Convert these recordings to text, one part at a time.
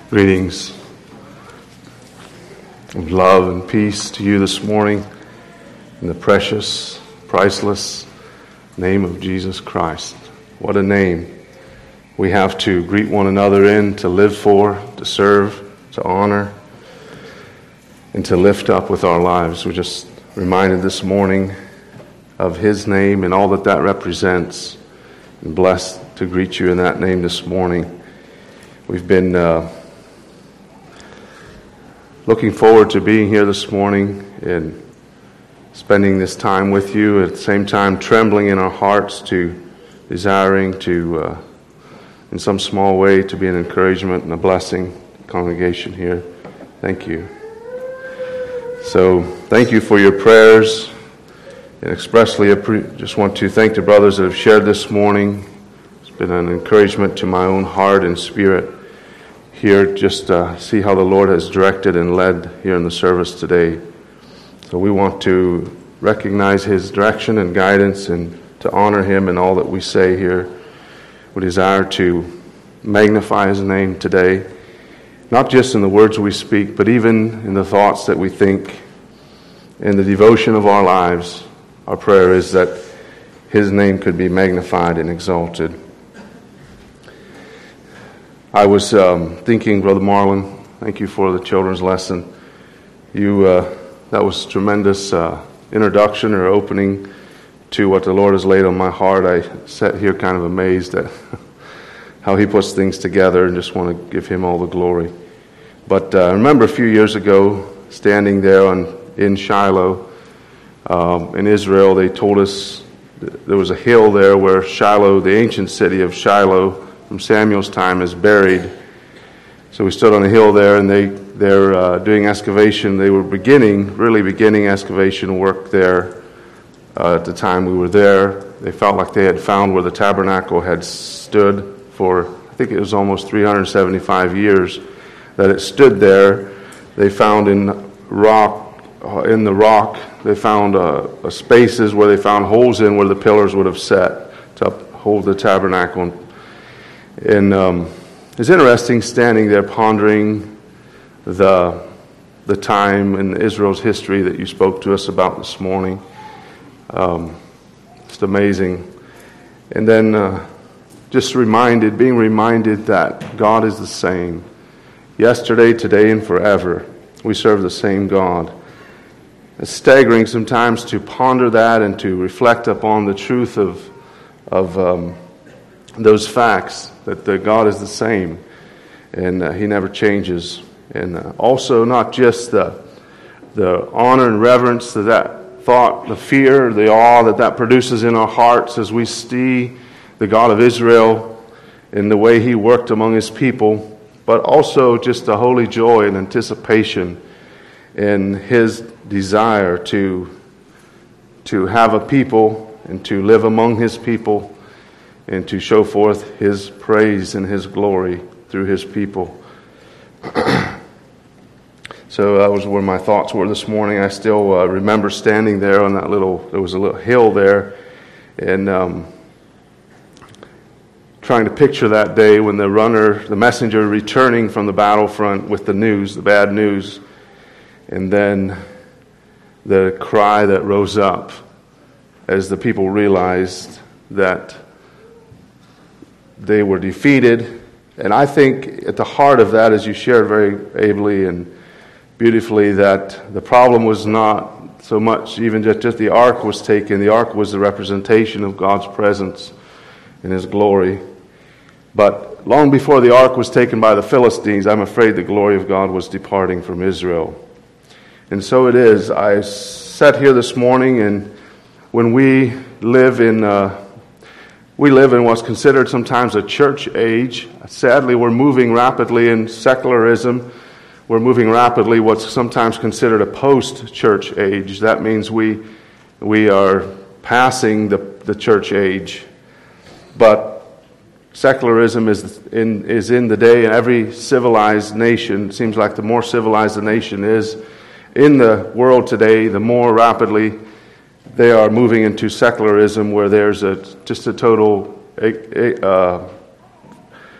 Greetings of love and peace to you this morning in the precious, priceless name of Jesus Christ. What a name we have to greet one another in, to live for, to serve, to honor, and to lift up with our lives. We're just reminded this morning of His name and all that that represents, and blessed to greet you in that name this morning. We've been looking forward to being here this morning and spending this time with you, at the same time trembling in our hearts, to desiring to, in some small way, to be an encouragement and a blessing to the congregation here. Thank you. So, thank you for your prayers, and expressly just want to thank the brothers that have shared this morning. It's been an encouragement to my own heart and spirit here, just see how the Lord has directed and led here in the service today. So we want to recognize His direction and guidance and to honor Him in all that we say here. We desire to magnify His name today, not just in the words we speak, but even in the thoughts that we think, in the devotion of our lives. Our prayer is that His name could be magnified and exalted. I was thinking, Brother Marlon, thank you for the children's lesson. That was tremendous introduction or opening to what the Lord has laid on my heart. I sat here kind of amazed at how He puts things together, and just want to give Him all the glory. But I remember a few years ago, standing there in Shiloh, in Israel, they told us there was a hill there where Shiloh, the ancient city of Shiloh, from Samuel's time, is buried. So we stood on a hill there, and they're doing excavation. They were really beginning excavation work there at the time we were there. They felt like they had found where the tabernacle had stood for, I think it was almost 375 years that it stood there. They found in the rock, they found spaces where they found holes in where the pillars would have set to uphold the tabernacle. And it's interesting standing there pondering the time in Israel's history that you spoke to us about this morning. It's amazing. And then just being reminded that God is the same. Yesterday, today, and forever. We serve the same God. It's staggering sometimes to ponder that and to reflect upon the truth of those facts, that God is the same, and He never changes. And also not just the honor and reverence that thought, the fear, the awe that produces in our hearts as we see the God of Israel in the way He worked among His people, but also just the holy joy and anticipation in His desire to have a people and to live among His people, and to show forth His praise and His glory through His people. So that was where my thoughts were this morning. I still remember standing there on there was a little hill there, and trying to picture that day when the messenger returning from the battlefront with the bad news, and then the cry that rose up as the people realized that they were defeated. And I think at the heart of that, as you shared very ably and beautifully, that the problem was not so much even just the ark was taken. The ark was the representation of God's presence and His glory. But long before the ark was taken by the Philistines, I'm afraid the glory of God was departing from Israel. And so it is. I sat here this morning, and when we live in what's considered sometimes a church age. Sadly, we're moving rapidly in secularism. We're moving rapidly what's sometimes considered a post-church age. That means we are passing the church age. But secularism is in the day in every civilized nation. It seems like the more civilized the nation is in the world today, the more rapidly they are moving into secularism, where there's just a total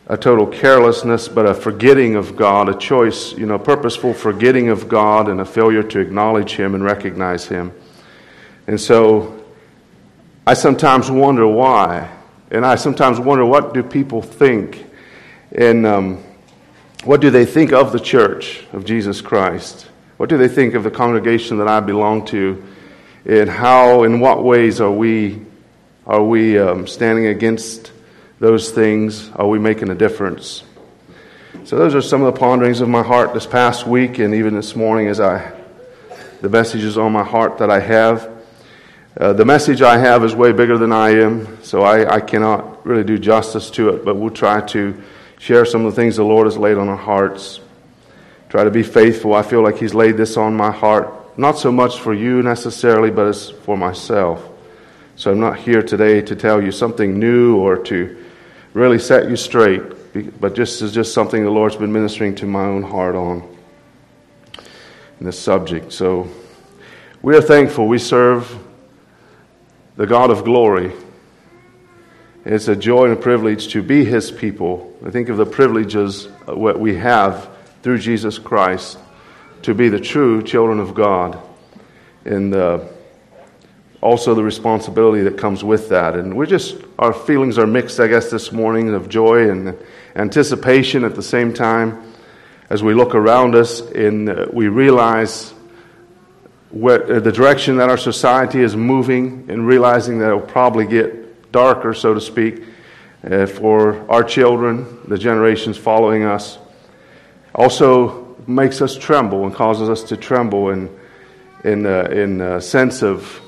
a total carelessness, but a forgetting of God, a choice, purposeful forgetting of God and a failure to acknowledge Him and recognize Him. And so I sometimes wonder why. And I sometimes wonder, what do people think? And what do they think of the church of Jesus Christ? What do they think of the congregation that I belong to? And how, in what ways are we standing against those things? Are we making a difference? So those are some of the ponderings of my heart this past week, and even this morning as the messages on my heart that I have. The message I have is way bigger than I am, so I cannot really do justice to it, but we'll try to share some of the things the Lord has laid on our hearts. Try to be faithful. I feel like He's laid this on my heart, not so much for you necessarily, but it's for myself. So I'm not here today to tell you something new or to really set you straight, but just something the Lord's been ministering to my own heart on in this subject. So we are thankful. We serve the God of glory. It's a joy and a privilege to be His people. I think of the privileges what we have through Jesus Christ to be the true children of God, and also the responsibility that comes with that. And our feelings are mixed, I guess, this morning, of joy and anticipation at the same time as we look around us and we realize the direction that our society is moving, and realizing that it will probably get darker, so to speak, for our children, the generations following us. Also makes us tremble and causes us to tremble in a sense of,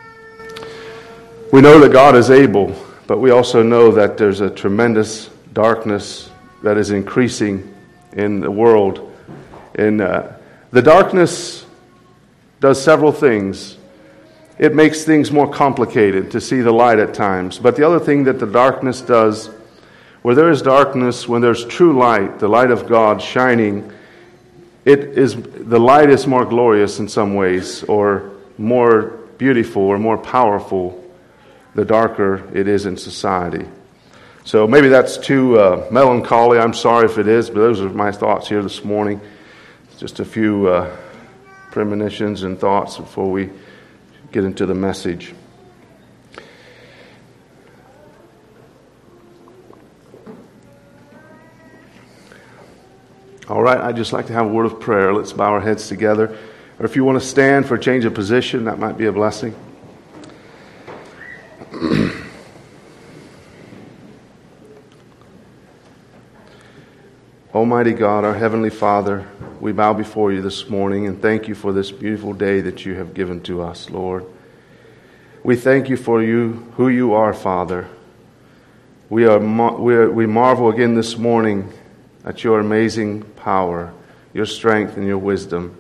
we know that God is able, but we also know that there's a tremendous darkness that is increasing in the world. And the darkness does several things. It makes things more complicated to see the light at times. But the other thing that the darkness does, where there is darkness, when there's true light, the light of God shining, the light is more glorious in some ways, or more beautiful, or more powerful, the darker it is in society. So maybe that's too melancholy. I'm sorry if it is, but those are my thoughts here this morning. Just a few premonitions and thoughts before we get into the message. All right, I'd just like to have a word of prayer. Let's bow our heads together. Or if you want to stand for a change of position, that might be a blessing. Almighty God, our Heavenly Father, we bow before you this morning and thank you for this beautiful day that you have given to us, Lord. We thank you for who you are, Father. We marvel again this morning at your amazing power, your strength, and your wisdom.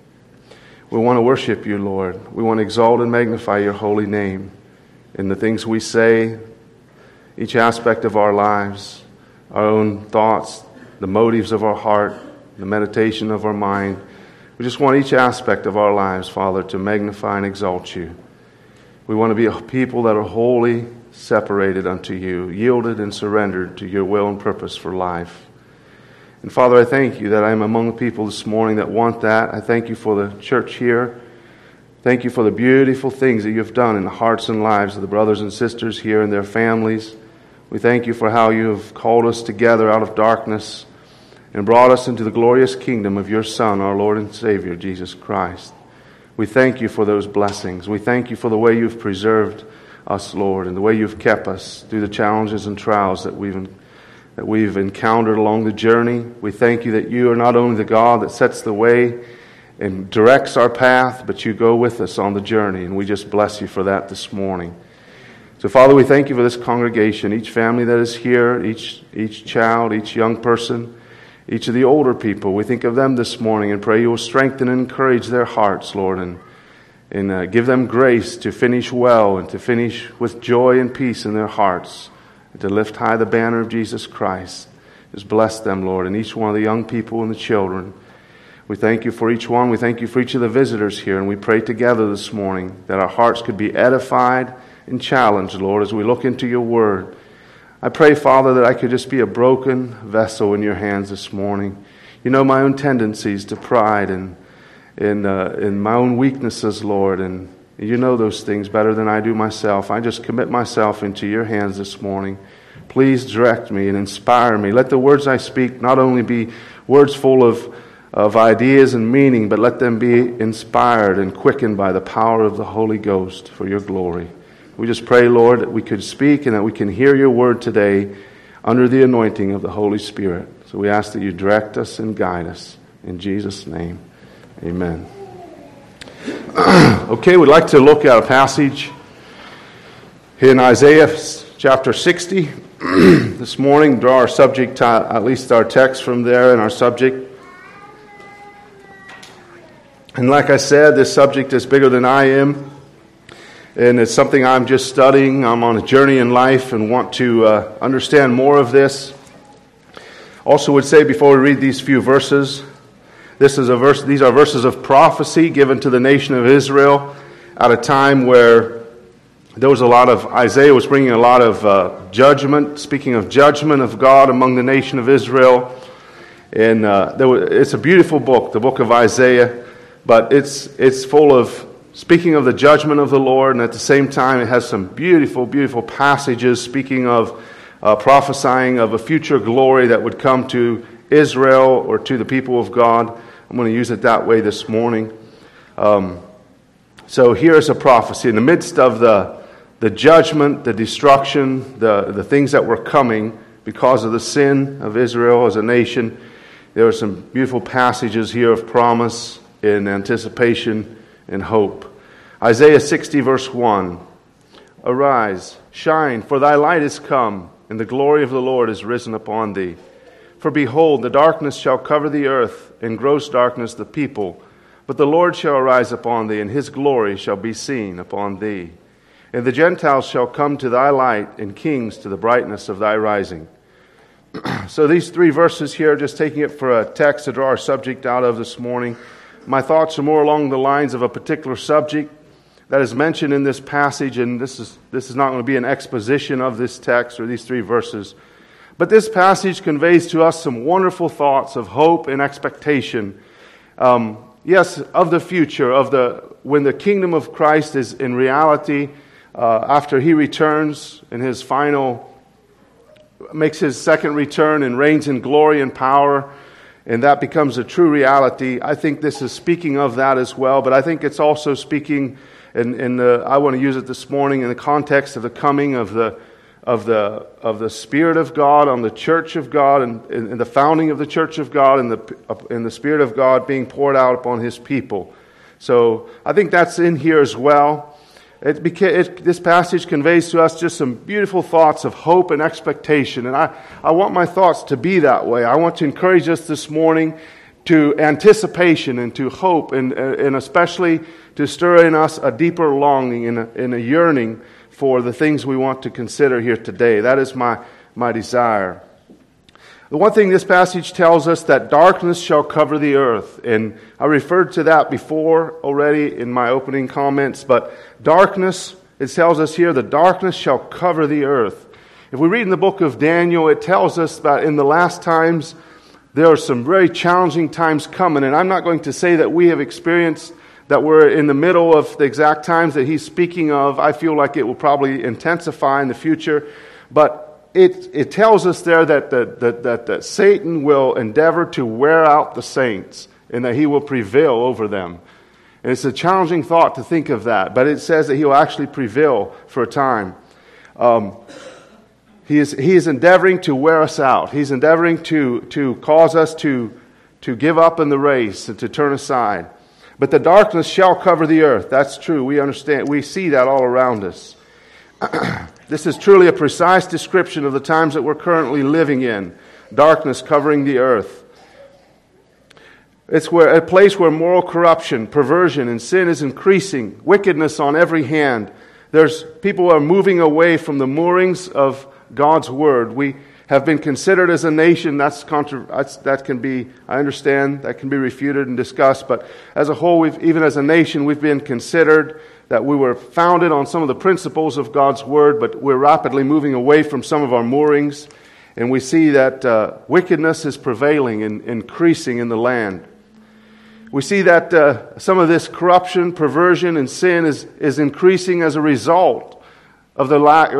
We want to worship you, Lord. We want to exalt and magnify your holy name in the things we say, each aspect of our lives, our own thoughts, the motives of our heart, the meditation of our mind. We just want each aspect of our lives, Father, to magnify and exalt you. We want to be a people that are wholly separated unto you, yielded and surrendered to your will and purpose for life. And Father, I thank you that I am among the people this morning that want that. I thank you for the church here. Thank you for the beautiful things that you have done in the hearts and lives of the brothers and sisters here and their families. We thank you for how you have called us together out of darkness and brought us into the glorious kingdom of your Son, our Lord and Savior, Jesus Christ. We thank you for those blessings. We thank you for the way you've preserved us, Lord, and the way you've kept us through the challenges and trials that we've encountered along the journey. We thank you that you are not only the God that sets the way and directs our path, but you go with us on the journey, and we just bless you for that this morning. So, Father, we thank you for this congregation, each family that is here, each child, each young person, each of the older people. We think of them this morning and pray you will strengthen and encourage their hearts, Lord, and give them grace to finish well and to finish with joy and peace in their hearts, and to lift high the banner of Jesus Christ. Just bless them, Lord, and each one of the young people and the children. We thank you for each one. We thank you for each of the visitors here, and we pray together this morning that our hearts could be edified and challenged, Lord, as we look into your word. I pray, Father, that I could just be a broken vessel in your hands this morning. You know my own tendencies to pride and in my own weaknesses, Lord, and you know those things better than I do myself. I just commit myself into your hands this morning. Please direct me and inspire me. Let the words I speak not only be words full of ideas and meaning, but let them be inspired and quickened by the power of the Holy Ghost for your glory. We just pray, Lord, that we could speak and that we can hear your word today under the anointing of the Holy Spirit. So we ask that you direct us and guide us. In Jesus' name, amen. Okay, we'd like to look at a passage in Isaiah chapter 60 this morning. Draw our subject, at least our text from there and our subject. And like I said, this subject is bigger than I am. And it's something I'm just studying. I'm on a journey in life and want to understand more of this. Also would say before we read these few verses, these are verses of prophecy given to the nation of Israel at a time where there was Isaiah was bringing a lot of judgment, speaking of judgment of God among the nation of Israel. And it's a beautiful book, the book of Isaiah, but it's full of speaking of the judgment of the Lord, and at the same time it has some beautiful, beautiful passages speaking of prophesying of a future glory that would come to Israel or to the people of God. I'm going to use it that way this morning. So here's a prophecy. In the midst of the judgment, the destruction, the things that were coming because of the sin of Israel as a nation, there are some beautiful passages here of promise and anticipation and hope. Isaiah 60 verse 1. Arise, shine, for thy light is come, and the glory of the Lord is risen upon thee. For behold, the darkness shall cover the earth, and gross darkness the people. But the Lord shall arise upon thee, and his glory shall be seen upon thee. And the Gentiles shall come to thy light, and kings to the brightness of thy rising. So these three verses here, just taking it for a text to draw our subject out of this morning. My thoughts are more along the lines of a particular subject that is mentioned in this passage, and this is not going to be an exposition of this text or these three verses. But this passage conveys to us some wonderful thoughts of hope and expectation. Yes, of the future, when the kingdom of Christ is in reality, after he returns in his makes his second return and reigns in glory and power, and that becomes a true reality. I think this is speaking of that as well, but I think it's also speaking, I want to use it this morning in the context of the coming of the Spirit of God on the Church of God, and the founding of the Church of God, and the Spirit of God being poured out upon his people. So I think that's in here as well. This passage conveys to us just some beautiful thoughts of hope and expectation, and I want my thoughts to be that way. I want to encourage us this morning to anticipation and to hope, and especially to stir in us a deeper longing and a yearning for the things we want to consider here today. That is my desire. The one thing this passage tells us, that darkness shall cover the earth. And I referred to that before already in my opening comments. But darkness, it tells us here, the darkness shall cover the earth. If we read in the book of Daniel, it tells us that in the last times, there are some very challenging times coming. And I'm not going to say that we have experienced that we're in the middle of the exact times that he's speaking of. I feel like it will probably intensify in the future. But it tells us there that Satan will endeavor to wear out the saints and that he will prevail over them. And it's a challenging thought to think of that, but it says that he will actually prevail for a time. He is endeavoring to wear us out. He's endeavoring to cause us to give up in the race and to turn aside. But the darkness shall cover the earth. That's true. We understand. We see that all around us. This is truly a precise description of the times that we're currently living in. Darkness covering the earth. It's a place where moral corruption, perversion, and sin is increasing. Wickedness on every hand. There's people who are moving away from the moorings of God's Word. We have been considered as a nation. That can be, I understand, that can be refuted and discussed. But as a whole, even as a nation, we've been considered that we were founded on some of the principles of God's Word, but we're rapidly moving away from some of our moorings. And we see that wickedness is prevailing and increasing in the land. We see that some of this corruption, perversion, and sin is increasing as a result of the lack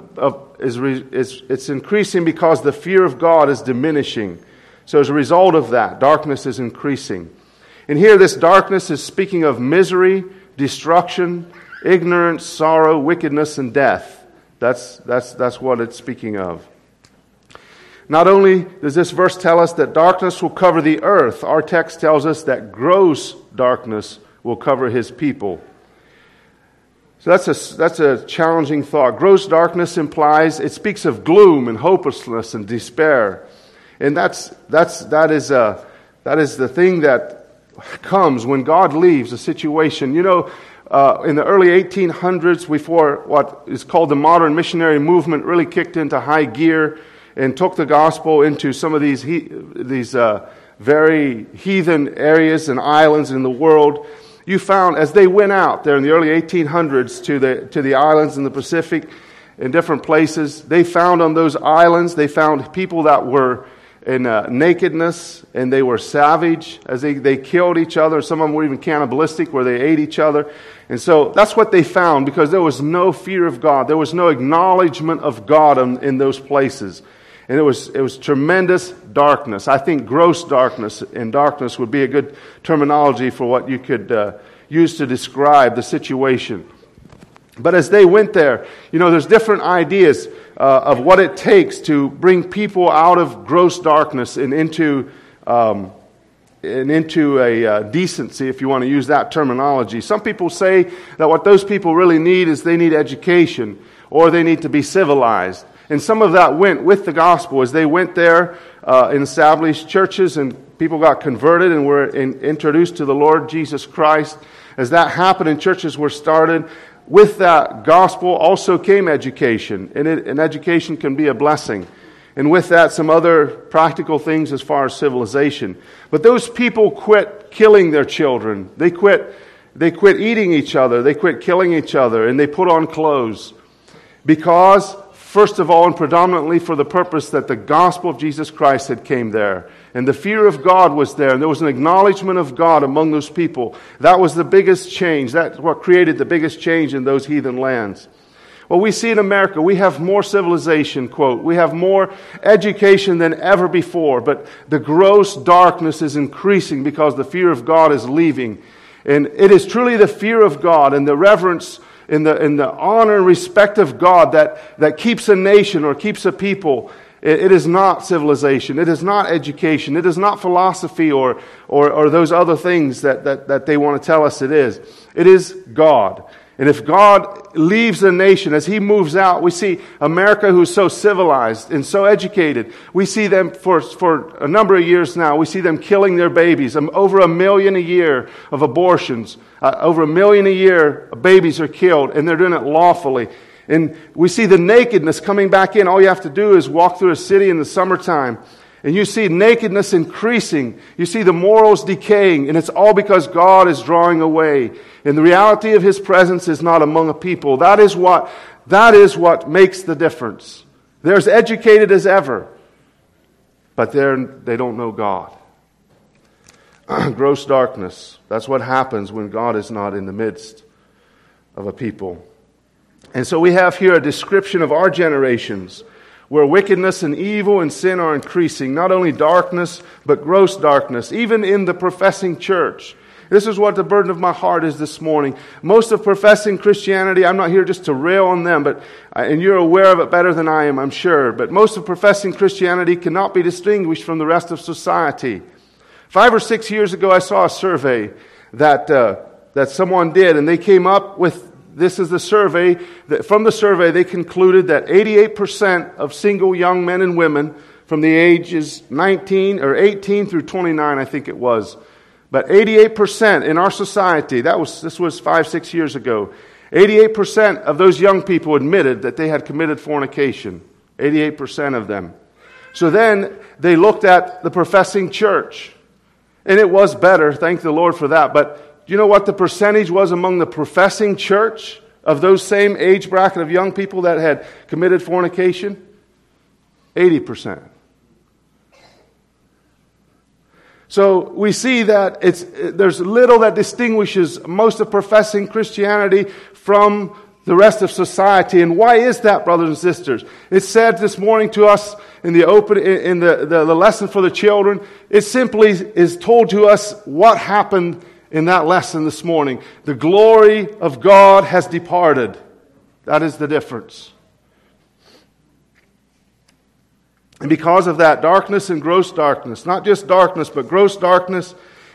it's increasing because the fear of God is diminishing. So as a result of that, darkness is increasing. And here, this darkness is speaking of misery, destruction, ignorance, sorrow, wickedness, and death. That's what it's speaking of. Not only does this verse tell us that darkness will cover the earth, our text tells us that gross darkness will cover His people. So that's a challenging thought. Gross darkness implies, it speaks of gloom and hopelessness and despair. And that is the thing that comes when God leaves a situation. You know, in the early 1800s, before what is called the modern missionary movement really kicked into high gear and took the gospel into some of these very heathen areas and islands in the world, you found as they went out there in the early 1800s to the islands in the Pacific, in different places, they found on those islands, they found people that were in nakedness, and they were savage as they killed each other. Some of them were even cannibalistic, where they ate each other. And so that's what they found, because there was no fear of God. There was no acknowledgement of God in those places. And it was tremendous darkness. I think gross darkness and darkness would be a good terminology for what you could use to describe the situation. But as they went there, you know, there's different ideas of what it takes to bring people out of gross darkness and into a decency, if you want to use that terminology. Some people say that what those people really need is they need education, or they need to be civilized. And some of that went with the gospel as they went there and established churches, and people got converted and were introduced to the Lord Jesus Christ. As that happened and churches were started, with that gospel also came education. And education can be a blessing. And with that, some other practical things as far as civilization. But those people quit killing their children. They quit eating each other. They quit killing each other. And they put on clothes. Because, first of all, and predominantly for the purpose that the gospel of Jesus Christ had came there. And the fear of God was there. And there was an acknowledgement of God among those people. That was the biggest change. That's what created the biggest change in those heathen lands. Well, we see in America, we have more civilization, quote. We have more education than ever before. But the gross darkness is increasing because the fear of God is leaving. And it is truly the fear of God and the reverence in the honor and respect of God that keeps a nation or keeps a people. It is not civilization. It is not education. It is not philosophy or those other things that they want to tell us it is. It is God. And if God leaves a nation, as He moves out, we see America, who's so civilized and so educated. We see them for a number of years now. We see them killing their babies. Over 1 million a year of abortions. Over 1 million a year of babies are killed, and they're doing it lawfully. And we see the nakedness coming back in. All you have to do is walk through a city in the summertime, and you see nakedness increasing. You see the morals decaying, and it's all because God is drawing away. And the reality of His presence is not among a people. That is what makes the difference. They're as educated as ever, but they don't know God. Gross darkness. That's what happens when God is not in the midst of a people. And so we have here a description of our generations, where wickedness and evil and sin are increasing. Not only darkness, but gross darkness, even in the professing church. This is what the burden of my heart is this morning. Most of professing Christianity, I'm not here just to rail on them, and you're aware of it better than I am, I'm sure, but most of professing Christianity cannot be distinguished from the rest of society. 5 or 6 years ago, I saw a survey that someone did, and they came up with, this is the survey, from the survey they concluded that 88% of single young men and women from the ages 18 through 29, I think it was, but 88% in our society, this was 5-6 years ago, 88% of those young people admitted that they had committed fornication. 88% of them. So then they looked at the professing church. And it was better, thank the Lord for that. But Do you know what the percentage was among the professing church of those same age bracket of young people that had committed fornication? 80%. So we see that there's little that distinguishes most of professing Christianity from the rest of society. And why is that, brothers and sisters? It's said this morning to us in the lesson for the children. It simply is told to us what happened in that lesson this morning. The glory of God has departed. That is the difference. And because of that, darkness and gross darkness, not just darkness, but gross darkness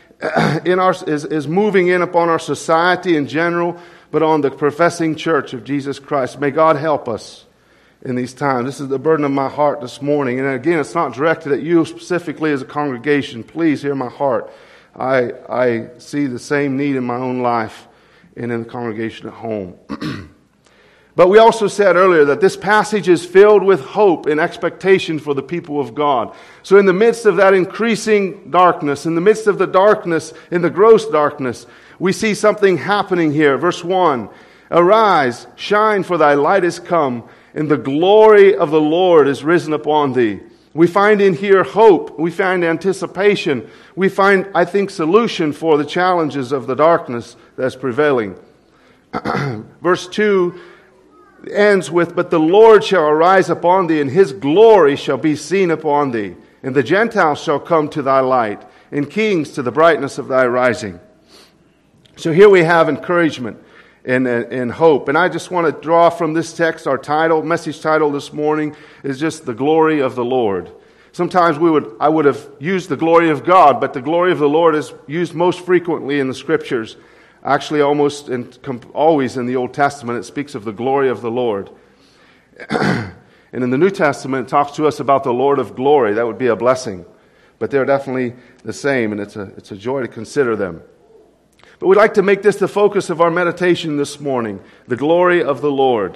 is moving in upon our society in general, but on the professing church of Jesus Christ. May God help us in these times. This is the burden of my heart this morning. And again, it's not directed at you specifically as a congregation. Please hear my heart. I see the same need in my own life and in the congregation at home. But we also said earlier that this passage is filled with hope and expectation for the people of God. So in the midst of that increasing darkness, in the midst of the darkness, in the gross darkness, we see something happening here. Verse 1, "Arise, shine, for thy light is come, and the glory of the Lord is risen upon thee." We find in here hope. We find anticipation. We find, I think, solution for the challenges of the darkness that's prevailing. Verse 2 ends with, "But the Lord shall arise upon thee, and his glory shall be seen upon thee. And the Gentiles shall come to thy light, and kings to the brightness of thy rising." So here we have encouragement and hope. And I just want to draw from this text, our message title this morning is just the glory of the Lord. Sometimes I would have used the glory of God, but the glory of the Lord is used most frequently in the Scriptures. Actually, almost and always in the Old Testament, it speaks of the glory of the Lord. And in the New Testament, it talks to us about the Lord of glory. That would be a blessing. But they're definitely the same, and it's a joy to consider them. But we'd like to make this the focus of our meditation this morning, the glory of the Lord.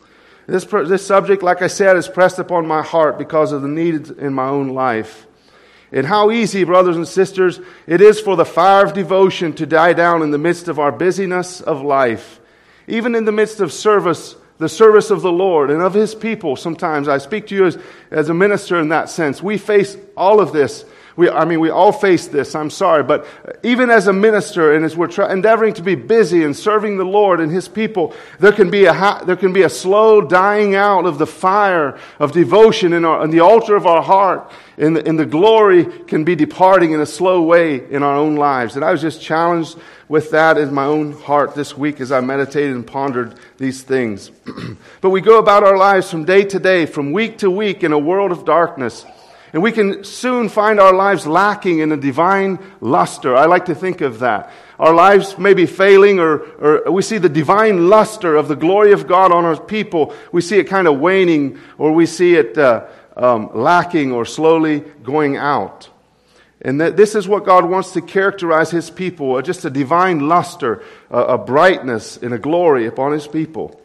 This subject, like I said, is pressed upon my heart because of the needs in my own life. And how easy, brothers and sisters, it is for the fire of devotion to die down in the midst of our busyness of life. Even in the midst of service, the service of the Lord and of His people. Sometimes I speak to you as a minister in that sense. We face all of this. We all face this, I'm sorry, but even as a minister and as we're endeavoring to be busy and serving the Lord and His people, there can be a slow dying out of the fire of devotion in the altar of our heart, and the glory can be departing in a slow way in our own lives. And I was just challenged with that in my own heart this week as I meditated and pondered these things. But we go about our lives from day to day, from week to week in a world of darkness. And we can soon find our lives lacking in a divine luster. I like to think of that. Our lives may be failing, or we see the divine luster of the glory of God on our people. We see it kind of waning, or we see it lacking or slowly going out. And this is what God wants to characterize His people, just a divine luster, a brightness and a glory upon His people.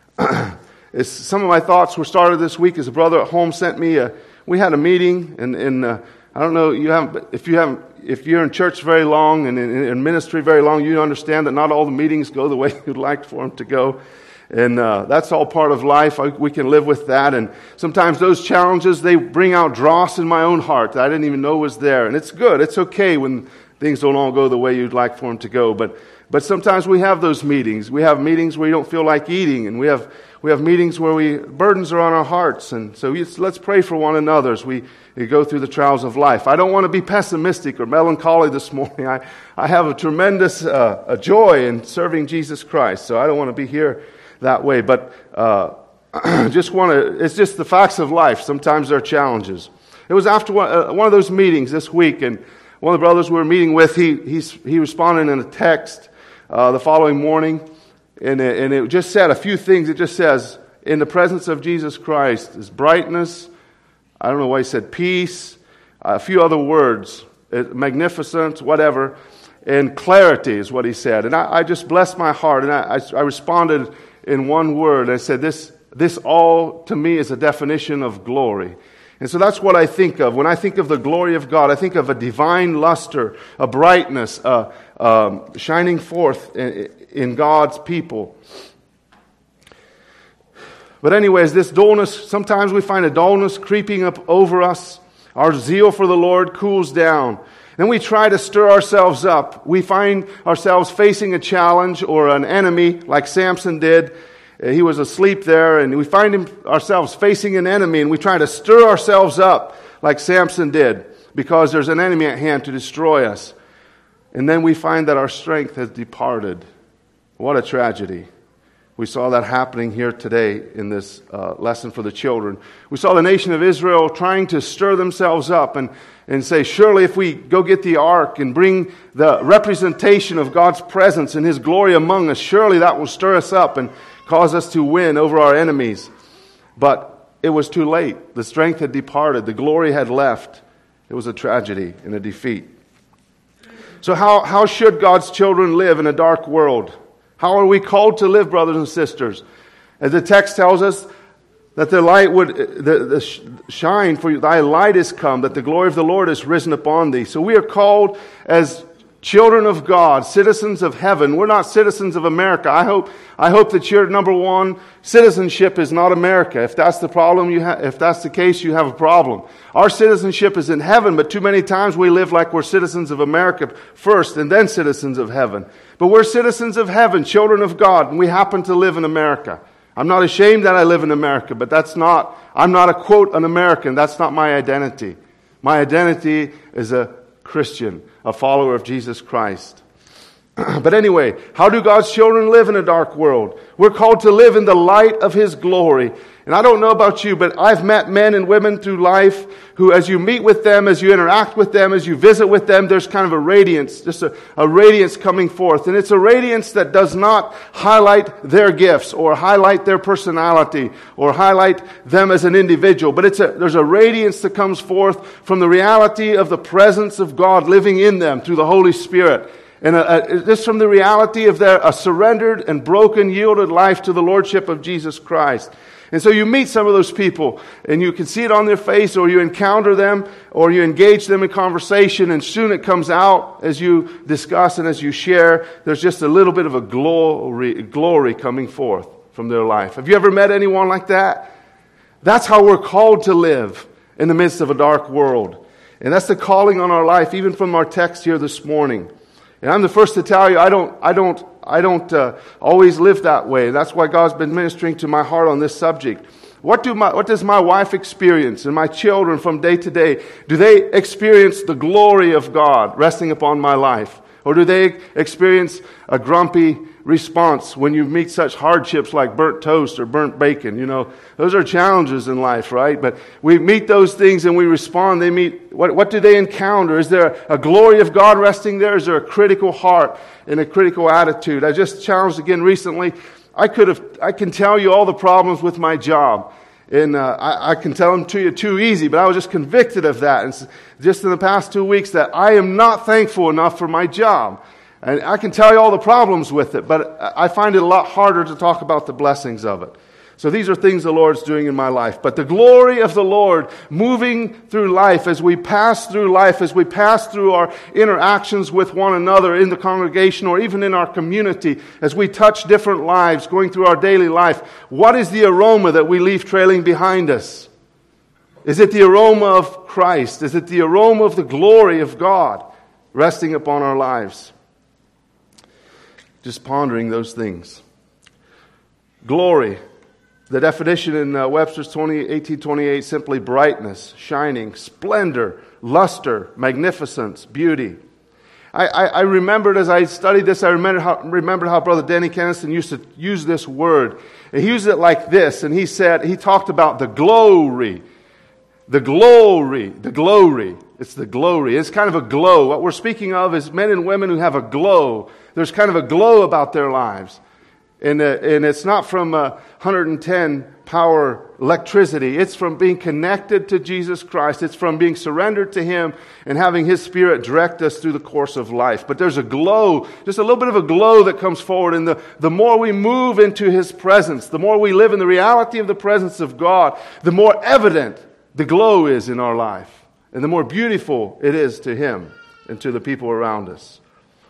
Some of my thoughts were started this week as a brother at home sent me we had a meeting, and I don't know, if you're in church very long and in ministry very long, you understand that not all the meetings go the way you'd like for them to go. And that's all part of life. We can live with that. And sometimes those challenges, they bring out dross in my own heart that I didn't even know was there. And it's good. It's okay when things don't all go the way you'd like for them to go. But sometimes we have those meetings. We have meetings where you don't feel like eating, and we have meetings where burdens are on our hearts. And so let's pray for one another as we go through the trials of life. I don't want to be pessimistic or melancholy this morning. I have a tremendous joy in serving Jesus Christ, so I don't want to be here that way. But it's just the facts of life. Sometimes there are challenges. It was after one of those meetings this week, and one of the brothers we were meeting with, he responded in a text the following morning. And it just said a few things. It just says, in the presence of Jesus Christ is brightness. I don't know why he said peace. A few other words. Magnificence, whatever. And clarity is what he said. And I just blessed my heart. And I responded in one word. I said, this all to me is a definition of glory. And so that's what I think of. When I think of the glory of God, I think of a divine luster, a brightness, shining forth in God's people. But anyways, this dullness, sometimes we find a dullness creeping up over us. Our zeal for the Lord cools down. Then we try to stir ourselves up. We find ourselves facing a challenge or an enemy like Samson did. He was asleep there, and we find ourselves facing an enemy, and we try to stir ourselves up like Samson did because there's an enemy at hand to destroy us. And then we find that our strength has departed. What a tragedy. We saw that happening here today in this lesson for the children. We saw the nation of Israel trying to stir themselves up and say, surely if we go get the ark and bring the representation of God's presence and His glory among us, surely that will stir us up and cause us to win over our enemies. But it was too late. The strength had departed. The glory had left. It was a tragedy and a defeat. So how should God's children live in a dark world? How are we called to live, brothers and sisters? As the text tells us that the light would shine, for thy light is come, that the glory of the Lord is risen upon thee. So we are called as children of God, citizens of heaven. We're not citizens of America. I hope that your number one citizenship is not America. If that's the problem, if that's the case, you have a problem. Our citizenship is in heaven, but too many times we live like we're citizens of America first and then citizens of heaven. But we're citizens of heaven, children of God, and we happen to live in America. I'm not ashamed that I live in America, but I'm not a quote an American. That's not my identity. My identity is a Christian, a follower of Jesus Christ. But anyway, how do God's children live in a dark world? We're called to live in the light of His glory. And I don't know about you, but I've met men and women through life who, as you meet with them, as you interact with them, as you visit with them, there's kind of a radiance, just a radiance coming forth. And it's a radiance that does not highlight their gifts or highlight their personality or highlight them as an individual. But there's a radiance that comes forth from the reality of the presence of God living in them through the Holy Spirit. And just from the reality of a surrendered and broken, yielded life to the Lordship of Jesus Christ. And so you meet some of those people, and you can see it on their face, or you encounter them, or you engage them in conversation, and soon it comes out as you discuss and as you share. There's just a little bit of a glory coming forth from their life. Have you ever met anyone like that? That's how we're called to live in the midst of a dark world. And that's the calling on our life, even from our text here this morning. And I'm the first to tell you, I don't always live that way. That's why God's been ministering to my heart on this subject. What does my wife experience and my children from day to day? Do they experience the glory of God resting upon my life? Or do they experience a grumpy response when you meet such hardships like burnt toast or burnt bacon? You know, those are challenges in life, right? But we meet those things and we respond. What do they encounter? Is there a glory of God resting there? Is there a critical heart and a critical attitude? I just challenged again recently. I can tell you all the problems with my job. And I can tell them to you too easy, but I was just convicted of that. And just in the past 2 weeks that I am not thankful enough for my job. And I can tell you all the problems with it, but I find it a lot harder to talk about the blessings of it. So these are things the Lord's doing in my life. But the glory of the Lord moving through life as we pass through life, as we pass through our interactions with one another in the congregation or even in our community, as we touch different lives going through our daily life, what is the aroma that we leave trailing behind us? Is it the aroma of Christ? Is it the aroma of the glory of God resting upon our lives? Just pondering those things. Glory. The definition in Webster's 1828, simply brightness, shining, splendor, luster, magnificence, beauty. I remembered as I studied this, I remembered how Brother Danny Kennison used to use this word. And he used it like this, and he talked about the glory. The glory. It's the glory. It's kind of a glow. What we're speaking of is men and women who have a glow. There's kind of a glow about their lives. And it's not from 110 power electricity. It's from being connected to Jesus Christ. It's from being surrendered to Him and having His Spirit direct us through the course of life. But there's a glow, just a little bit of a glow that comes forward. And the more we move into His presence, the more we live in the reality of the presence of God, the more evident the glow is in our life, and the more beautiful it is to Him and to the people around us.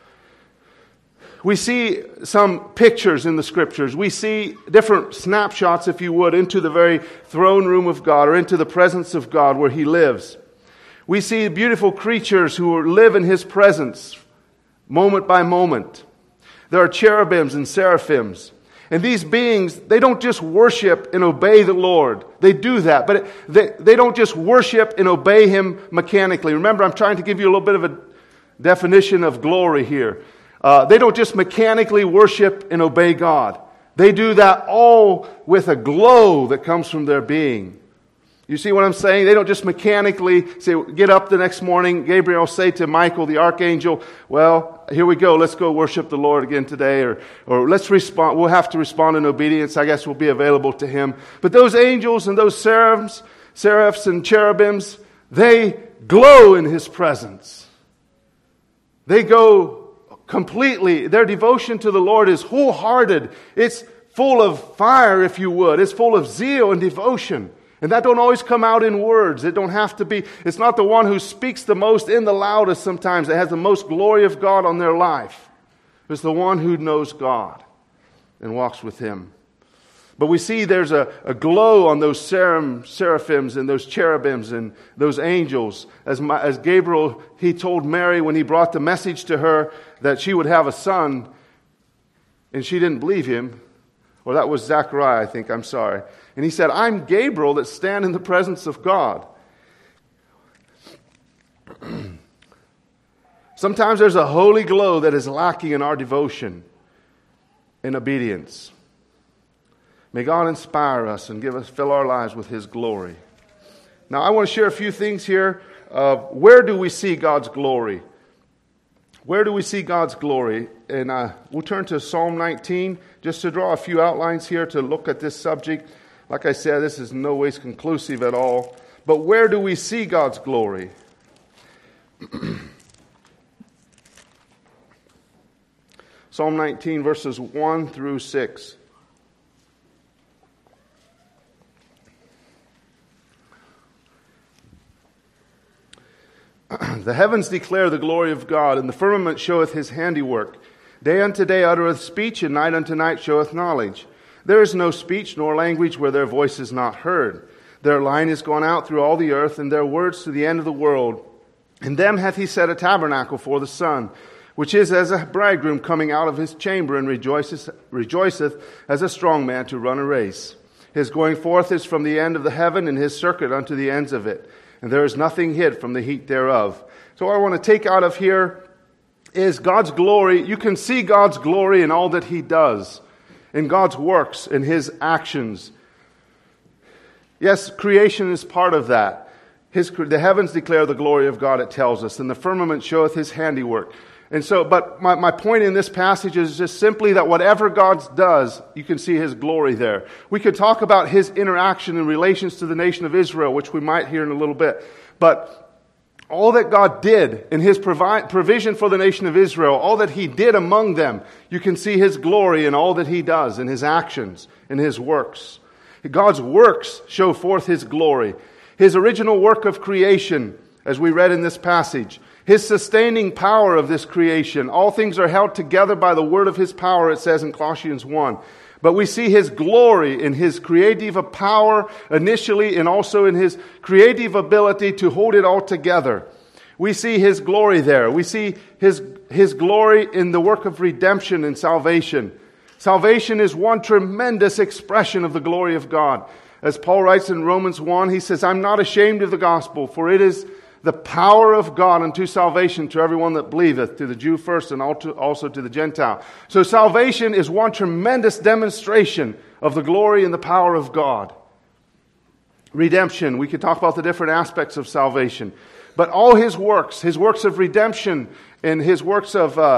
We see some pictures in the Scriptures. We see different snapshots, if you would, into the very throne room of God or into the presence of God where He lives. We see beautiful creatures who live in His presence moment by moment. There are cherubims and seraphims. And these beings, they don't just worship and obey the Lord. They do that, but they don't just worship and obey Him mechanically. Remember, I'm trying to give you a little bit of a definition of glory here. They don't just mechanically worship and obey God. They do that all with a glow that comes from their being. You see what I'm saying? They don't just mechanically say, get up the next morning. Gabriel say to Michael, the archangel, well, here we go. Let's go worship the Lord again today. Or let's respond. We'll have to respond in obedience. I guess we'll be available to Him. But those angels and those seraphs and cherubims, they glow in His presence. They go completely. Their devotion to the Lord is wholehearted. It's full of fire, if you would. It's full of zeal and devotion. And that don't always come out in words. It don't have to be. It's not the one who speaks the most in the loudest sometimes that has the most glory of God on their life. It's the one who knows God and walks with Him. But we see there's a glow on those seraphims and those cherubims and those angels. As Gabriel, he told Mary when he brought the message to her that she would have a son, and she didn't believe him. Or that was Zechariah, I think. I'm sorry. And he said, I'm Gabriel that stand in the presence of God. Sometimes there's a holy glow that is lacking in our devotion and obedience. May God inspire us and fill our lives with His glory. Now, I want to share a few things here. Where do we see God's glory? Where do we see God's glory? And we'll turn to Psalm 19 just to draw a few outlines here to look at this subject. Like I said, this is no ways conclusive at all. But where do we see God's glory? Psalm 19, verses 1 through 6. The heavens declare the glory of God, and the firmament showeth His handiwork. Day unto day uttereth speech, and night unto night showeth knowledge. There is no speech nor language where their voice is not heard. Their line is gone out through all the earth, and their words to the end of the world. In them hath He set a tabernacle for the sun, which is as a bridegroom coming out of his chamber, and rejoiceth as a strong man to run a race. His going forth is from the end of the heaven, and His circuit unto the ends of it. And there is nothing hid from the heat thereof. So what I want to take out of here is God's glory. You can see God's glory in all that He does, in God's works, in His actions. Yes, creation is part of that. The heavens declare the glory of God, it tells us, and the firmament showeth His handiwork. And so, but my point in this passage is just simply that whatever God does, you can see His glory there. We could talk about His interaction in relations to the nation of Israel, which we might hear in a little bit. But all that God did in His provision for the nation of Israel, all that He did among them, you can see His glory in all that He does, in His actions, in His works. God's works show forth His glory. His original work of creation, as we read in this passage, His sustaining power of this creation. All things are held together by the word of His power, it says in Colossians 1. But we see His glory in His creative power initially, and also in His creative ability to hold it all together. We see His glory there. We see His glory in the work of redemption and salvation. Salvation is one tremendous expression of the glory of God. As Paul writes in Romans 1, he says, I'm not ashamed of the gospel, for it is the power of God unto salvation to everyone that believeth, to the Jew first and also to the Gentile. So salvation is one tremendous demonstration of the glory and the power of God. Redemption, we could talk about the different aspects of salvation. But all His works of redemption and His works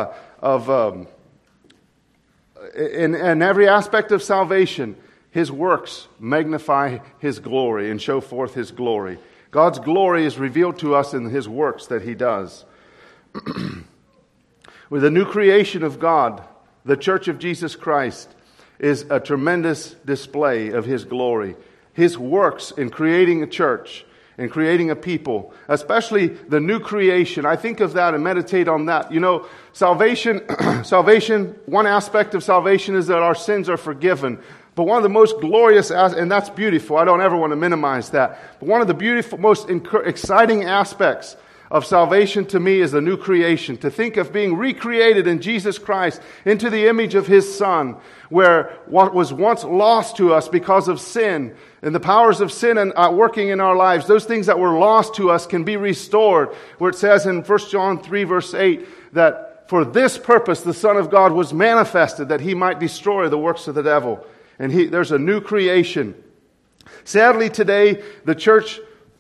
in every aspect of salvation, His works magnify His glory and show forth His glory. God's glory is revealed to us in His works that He does. With the new creation of God, the Church of Jesus Christ is a tremendous display of His glory. His works in creating a church, and creating a people, especially the new creation. I think of that and meditate on that. You know, salvation, one aspect of salvation is that our sins are forgiven. But one of the most glorious, and that's beautiful, I don't ever want to minimize that, but one of the beautiful, most exciting aspects of salvation to me is the new creation. To think of being recreated in Jesus Christ into the image of His Son, where what was once lost to us because of sin and the powers of sin and working in our lives, those things that were lost to us can be restored. Where it says in 1 John 3 verse 8 that for this purpose the Son of God was manifested, that He might destroy the works of the devil. And there's a new creation. Sadly today, the church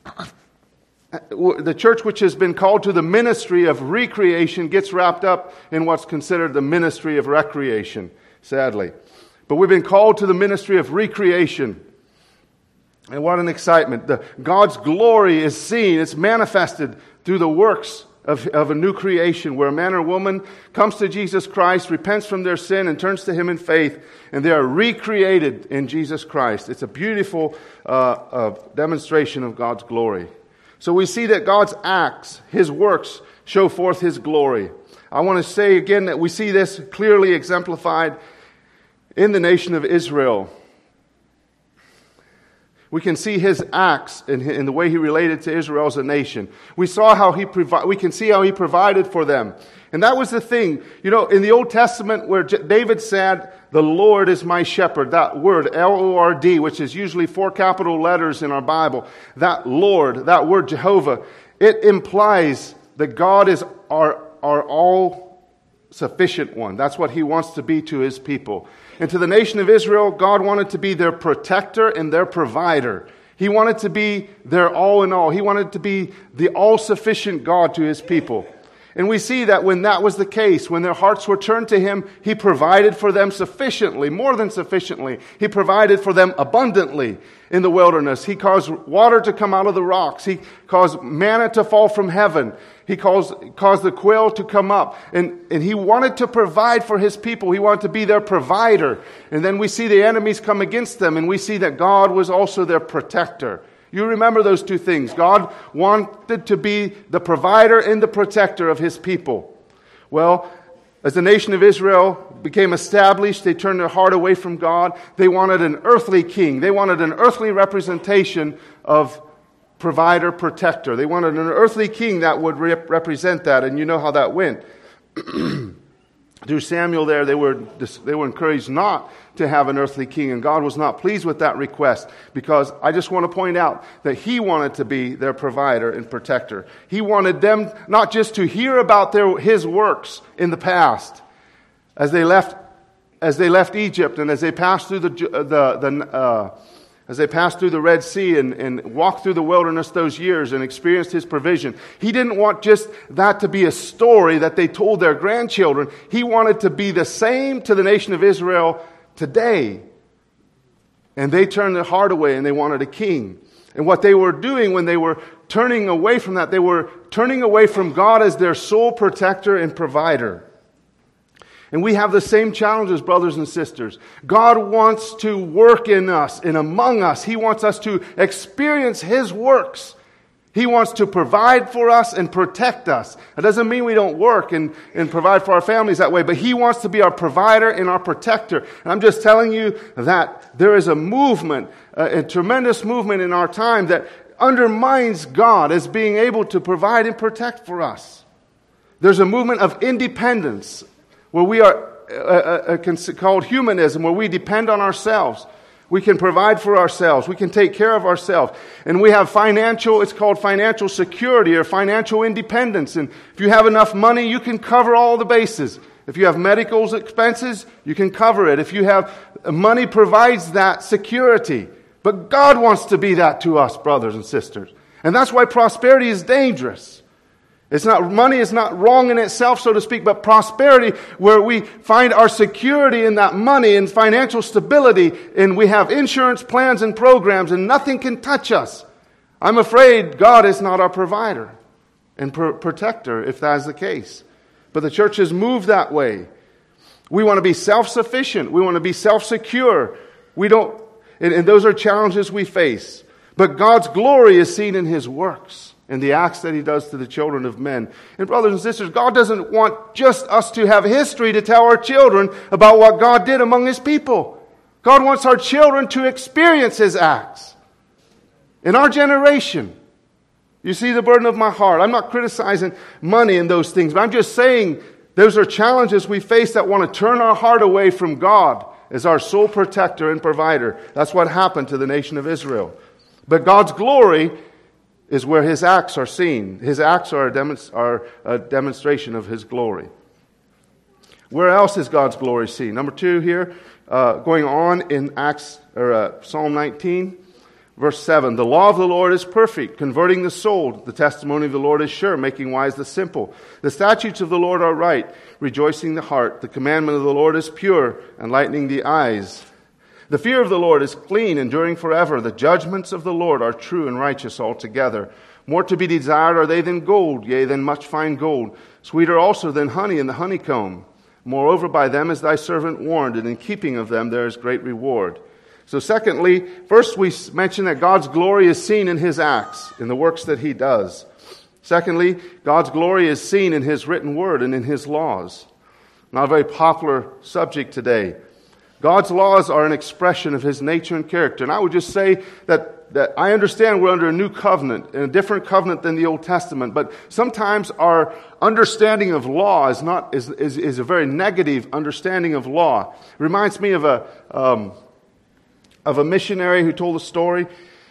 which has been called to the ministry of recreation gets wrapped up in what's considered the ministry of recreation, sadly. But we've been called to the ministry of recreation. And what an excitement. God's glory is seen, it's manifested through the works of a new creation, where a man or woman comes to Jesus Christ, repents from their sin, and turns to Him in faith, and they are recreated in Jesus Christ. It's a beautiful demonstration of God's glory. So we see that God's acts, His works, show forth His glory. I want to say again that we see this clearly exemplified in the nation of Israel. We can see His acts in the way He related to Israel as a nation. We saw how we can see how He provided for them. And that was the thing. You know, in the Old Testament where David said, "The Lord is my shepherd," that word, L-O-R-D, which is usually 4 capital letters in our Bible, that Lord, that word Jehovah, it implies that God is our all-sufficient one. That's what He wants to be to His people. And to the nation of Israel, God wanted to be their protector and their provider. He wanted to be their all in all. He wanted to be the all-sufficient God to His people. And we see that when that was the case, when their hearts were turned to Him, He provided for them sufficiently, more than sufficiently. He provided for them abundantly in the wilderness. He caused water to come out of the rocks. He caused manna to fall from heaven. He caused the quail to come up. And He wanted to provide for His people. He wanted to be their provider. And then we see the enemies come against them, and we see that God was also their protector. You remember those two things. God wanted to be the provider and the protector of His people. Well, as the nation of Israel became established, they turned their heart away from God. They wanted an earthly king. They wanted an earthly representation of provider, protector. They wanted an earthly king that would represent that, and you know how that went. Through Samuel there, they were encouraged not to have an earthly king, and God was not pleased with that request, because I just want to point out that He wanted to be their provider and protector. He wanted them not just to hear about His works in the past, as they left Egypt and as they passed through as they passed through the Red Sea and walked through the wilderness those years and experienced His provision. He didn't want just that to be a story that they told their grandchildren. He wanted to be the same to the nation of Israel today. And they turned their heart away and they wanted a king. And what they were doing when they were turning away from that, they were turning away from God as their sole protector and provider. And we have the same challenges, brothers and sisters. God wants to work in us and among us. He wants us to experience His works. He wants to provide for us and protect us. That doesn't mean we don't work and provide for our families that way, but He wants to be our provider and our protector. And I'm just telling you that there is a movement, a tremendous movement in our time that undermines God as being able to provide and protect for us. There's a movement of independence, where we are called humanism, where we depend on ourselves. We can provide for ourselves. We can take care of ourselves. And we have it's called financial security or financial independence. And if you have enough money, you can cover all the bases. If you have medical expenses, you can cover it. If you have money, provides that security. But God wants to be that to us, brothers and sisters. And that's why prosperity is dangerous. Money is not wrong in itself, so to speak, but prosperity, where we find our security in that money and financial stability, and we have insurance plans and programs, and nothing can touch us. I'm afraid God is not our provider and protector, if that is the case. But the church has moved that way. We want to be self-sufficient. We want to be self-secure. And those are challenges we face. But God's glory is seen in His works and the acts that He does to the children of men. And brothers and sisters, God doesn't want just us to have history to tell our children about what God did among His people. God wants our children to experience His acts. In our generation, you see the burden of my heart. I'm not criticizing money and those things, but I'm just saying those are challenges we face that want to turn our heart away from God as our sole protector and provider. That's what happened to the nation of Israel. But God's glory is where His acts are seen. His acts are a demonstration of His glory. Where else is God's glory seen? Number 2 here, going on in Psalm 19, verse 7. The law of the Lord is perfect, converting the soul. The testimony of the Lord is sure, making wise the simple. The statutes of the Lord are right, rejoicing the heart. The commandment of the Lord is pure, enlightening the eyes. The fear of the Lord is clean, enduring forever. The judgments of the Lord are true and righteous altogether. More to be desired are they than gold, yea, than much fine gold. Sweeter also than honey in the honeycomb. Moreover, by them is thy servant warned, and in keeping of them there is great reward. So secondly, first we mention that God's glory is seen in His acts, in the works that He does. Secondly, God's glory is seen in His written word and in His laws. Not a very popular subject today. God's laws are an expression of His nature and character. And I would just say that I understand we're under a new covenant, and a different covenant than the Old Testament. But sometimes our understanding of law is a very negative understanding of law. It reminds me of a missionary who told a story.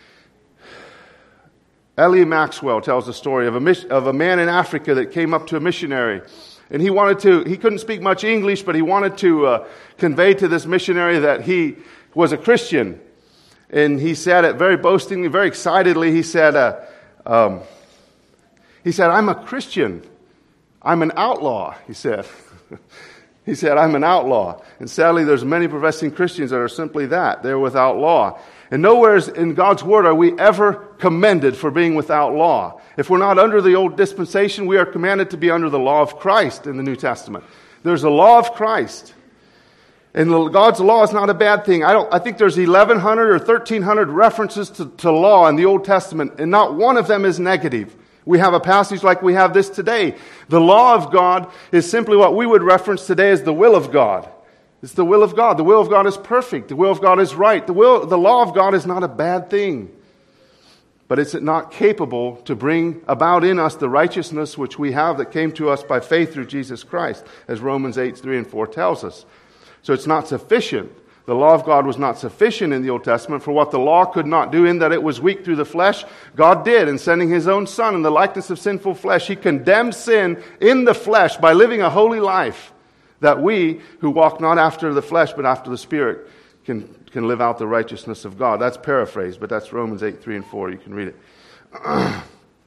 Ellie Maxwell tells a story of a man in Africa that came up to a missionary. And he couldn't speak much English, but he wanted to convey to this missionary that he was a Christian. And he said it very boastingly, very excitedly. He said, I'm a Christian. I'm an outlaw, he said. He said, I'm an outlaw. And sadly, there's many professing Christians that are simply that. They're without law. And nowhere in God's Word are we ever commended for being without law. If we're not under the old dispensation, we are commanded to be under the law of Christ in the New Testament. There's a law of Christ. And God's law is not a bad thing. I think there's 1,100 or 1,300 references to law in the Old Testament, and not one of them is negative. We have a passage like we have this today. The law of God is simply what we would reference today as the will of God. It's the will of God. The will of God is perfect. The will of God is right. The law of God is not a bad thing. But it's not capable to bring about in us the righteousness which we have that came to us by faith through Jesus Christ, as Romans 8:3-4 tells us. So it's not sufficient. The law of God was not sufficient in the Old Testament for what the law could not do, in that it was weak through the flesh. God did in sending His own Son in the likeness of sinful flesh. He condemned sin in the flesh by living a holy life, that we who walk not after the flesh but after the Spirit can live out the righteousness of God. That's paraphrased, but that's Romans 8:3-4. You can read it.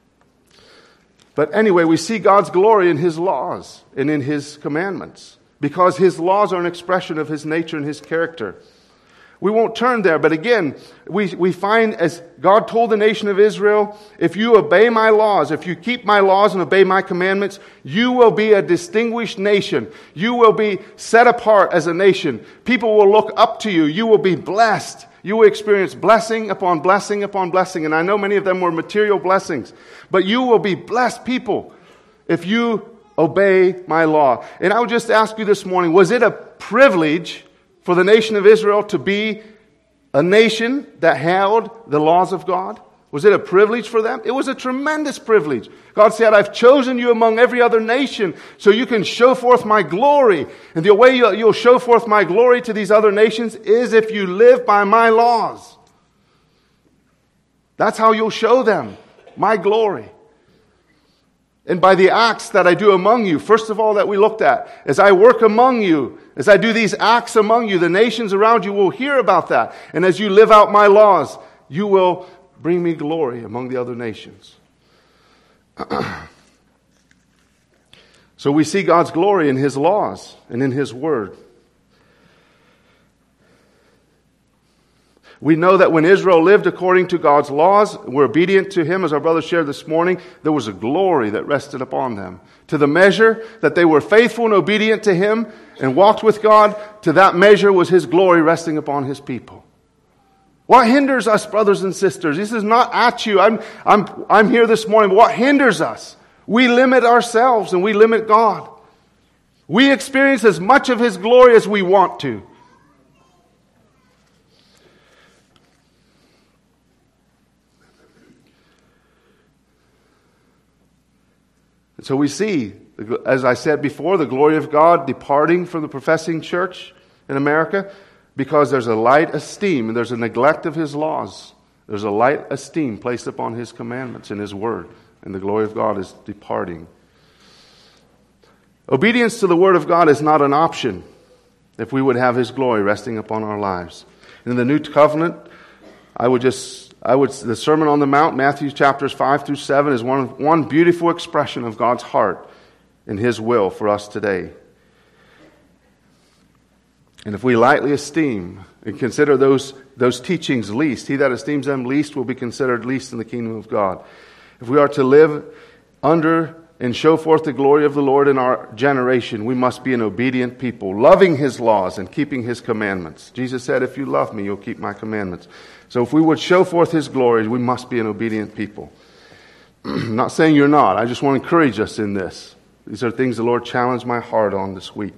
But anyway, we see God's glory in His laws and in His commandments, because His laws are an expression of His nature and His character. We won't turn there, but again, we find, as God told the nation of Israel, if you obey my laws, if you keep my laws and obey my commandments, you will be a distinguished nation. You will be set apart as a nation. People will look up to you. You will be blessed. You will experience blessing upon blessing upon blessing. And I know many of them were material blessings, but you will be blessed people if you obey my law. And I would just ask you this morning, was it a privilege for the nation of Israel to be a nation that held the laws of God? Was it a privilege for them? It was a tremendous privilege. God said, I've chosen you among every other nation so you can show forth my glory. And the way you'll show forth my glory to these other nations is if you live by my laws. That's how you'll show them my glory. And by the acts that I do among you, first of all, that we looked at, as I work among you, as I do these acts among you, the nations around you will hear about that. And as you live out my laws, you will bring me glory among the other nations. So we see God's glory in His laws and in His word. We know that when Israel lived according to God's laws, were obedient to Him, as our brother shared this morning, there was a glory that rested upon them. To the measure that they were faithful and obedient to Him and walked with God, to that measure was His glory resting upon His people. What hinders us, brothers and sisters? This is not at you. I'm here this morning. But what hinders us? We limit ourselves and we limit God. We experience as much of His glory as we want to. And so we see, as I said before, the glory of God departing from the professing church in America because there's a light esteem and there's a neglect of His laws. There's a light esteem placed upon His commandments and His word, and the glory of God is departing. Obedience to the word of God is not an option if we would have His glory resting upon our lives. In the New Covenant, the Sermon on the Mount, Matthew chapters 5 through 7, is one beautiful expression of God's heart and His will for us today. And if we lightly esteem and consider those teachings least, he that esteems them least will be considered least in the kingdom of God. If we are to live under and show forth the glory of the Lord in our generation, we must be an obedient people, loving His laws and keeping His commandments. Jesus said, if you love me, you'll keep my commandments. So if we would show forth His glory, we must be an obedient people. I'm not saying you're not. I just want to encourage us in this. These are things the Lord challenged my heart on this week.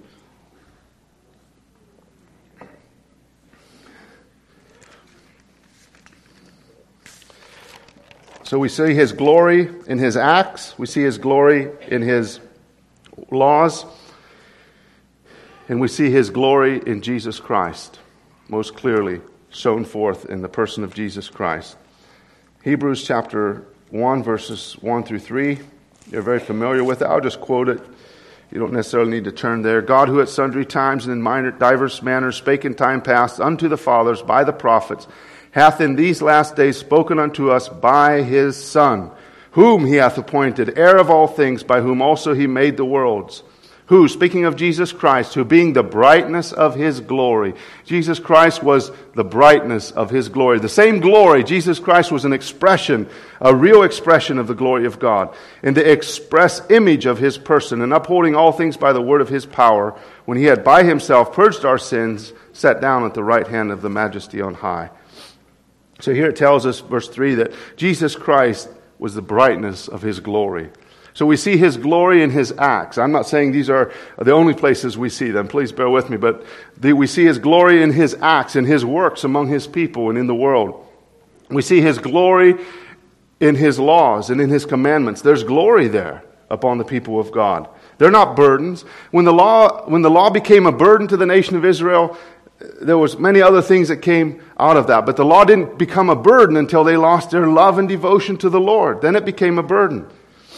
So we see His glory in His acts. We see His glory in His laws. And we see His glory in Jesus Christ, most clearly shown forth in the person of Jesus Christ. Hebrews chapter 1, verses 1 through 3. You're very familiar with it. I'll just quote it. You don't necessarily need to turn there. God, who at sundry times and in diverse manners spake in time past unto the fathers by the prophets, hath in these last days spoken unto us by His Son, whom He hath appointed heir of all things, by whom also He made the worlds. Who, speaking of Jesus Christ, who being the brightness of His glory. Jesus Christ was the brightness of His glory. The same glory, Jesus Christ was an expression, a real expression of the glory of God, and the express image of His person, and upholding all things by the word of His power, when He had by Himself purged our sins, sat down at the right hand of the Majesty on high. So here it tells us, verse 3, that Jesus Christ was the brightness of His glory. So we see His glory in His acts. I'm not saying these are the only places we see them. Please bear with me. But we see His glory in His acts, in His works among His people and in the world. We see His glory in His laws and in His commandments. There's glory there upon the people of God. They're not burdens. When the law became a burden to the nation of Israel, there was many other things that came out of that. But the law didn't become a burden until they lost their love and devotion to the Lord. Then it became a burden.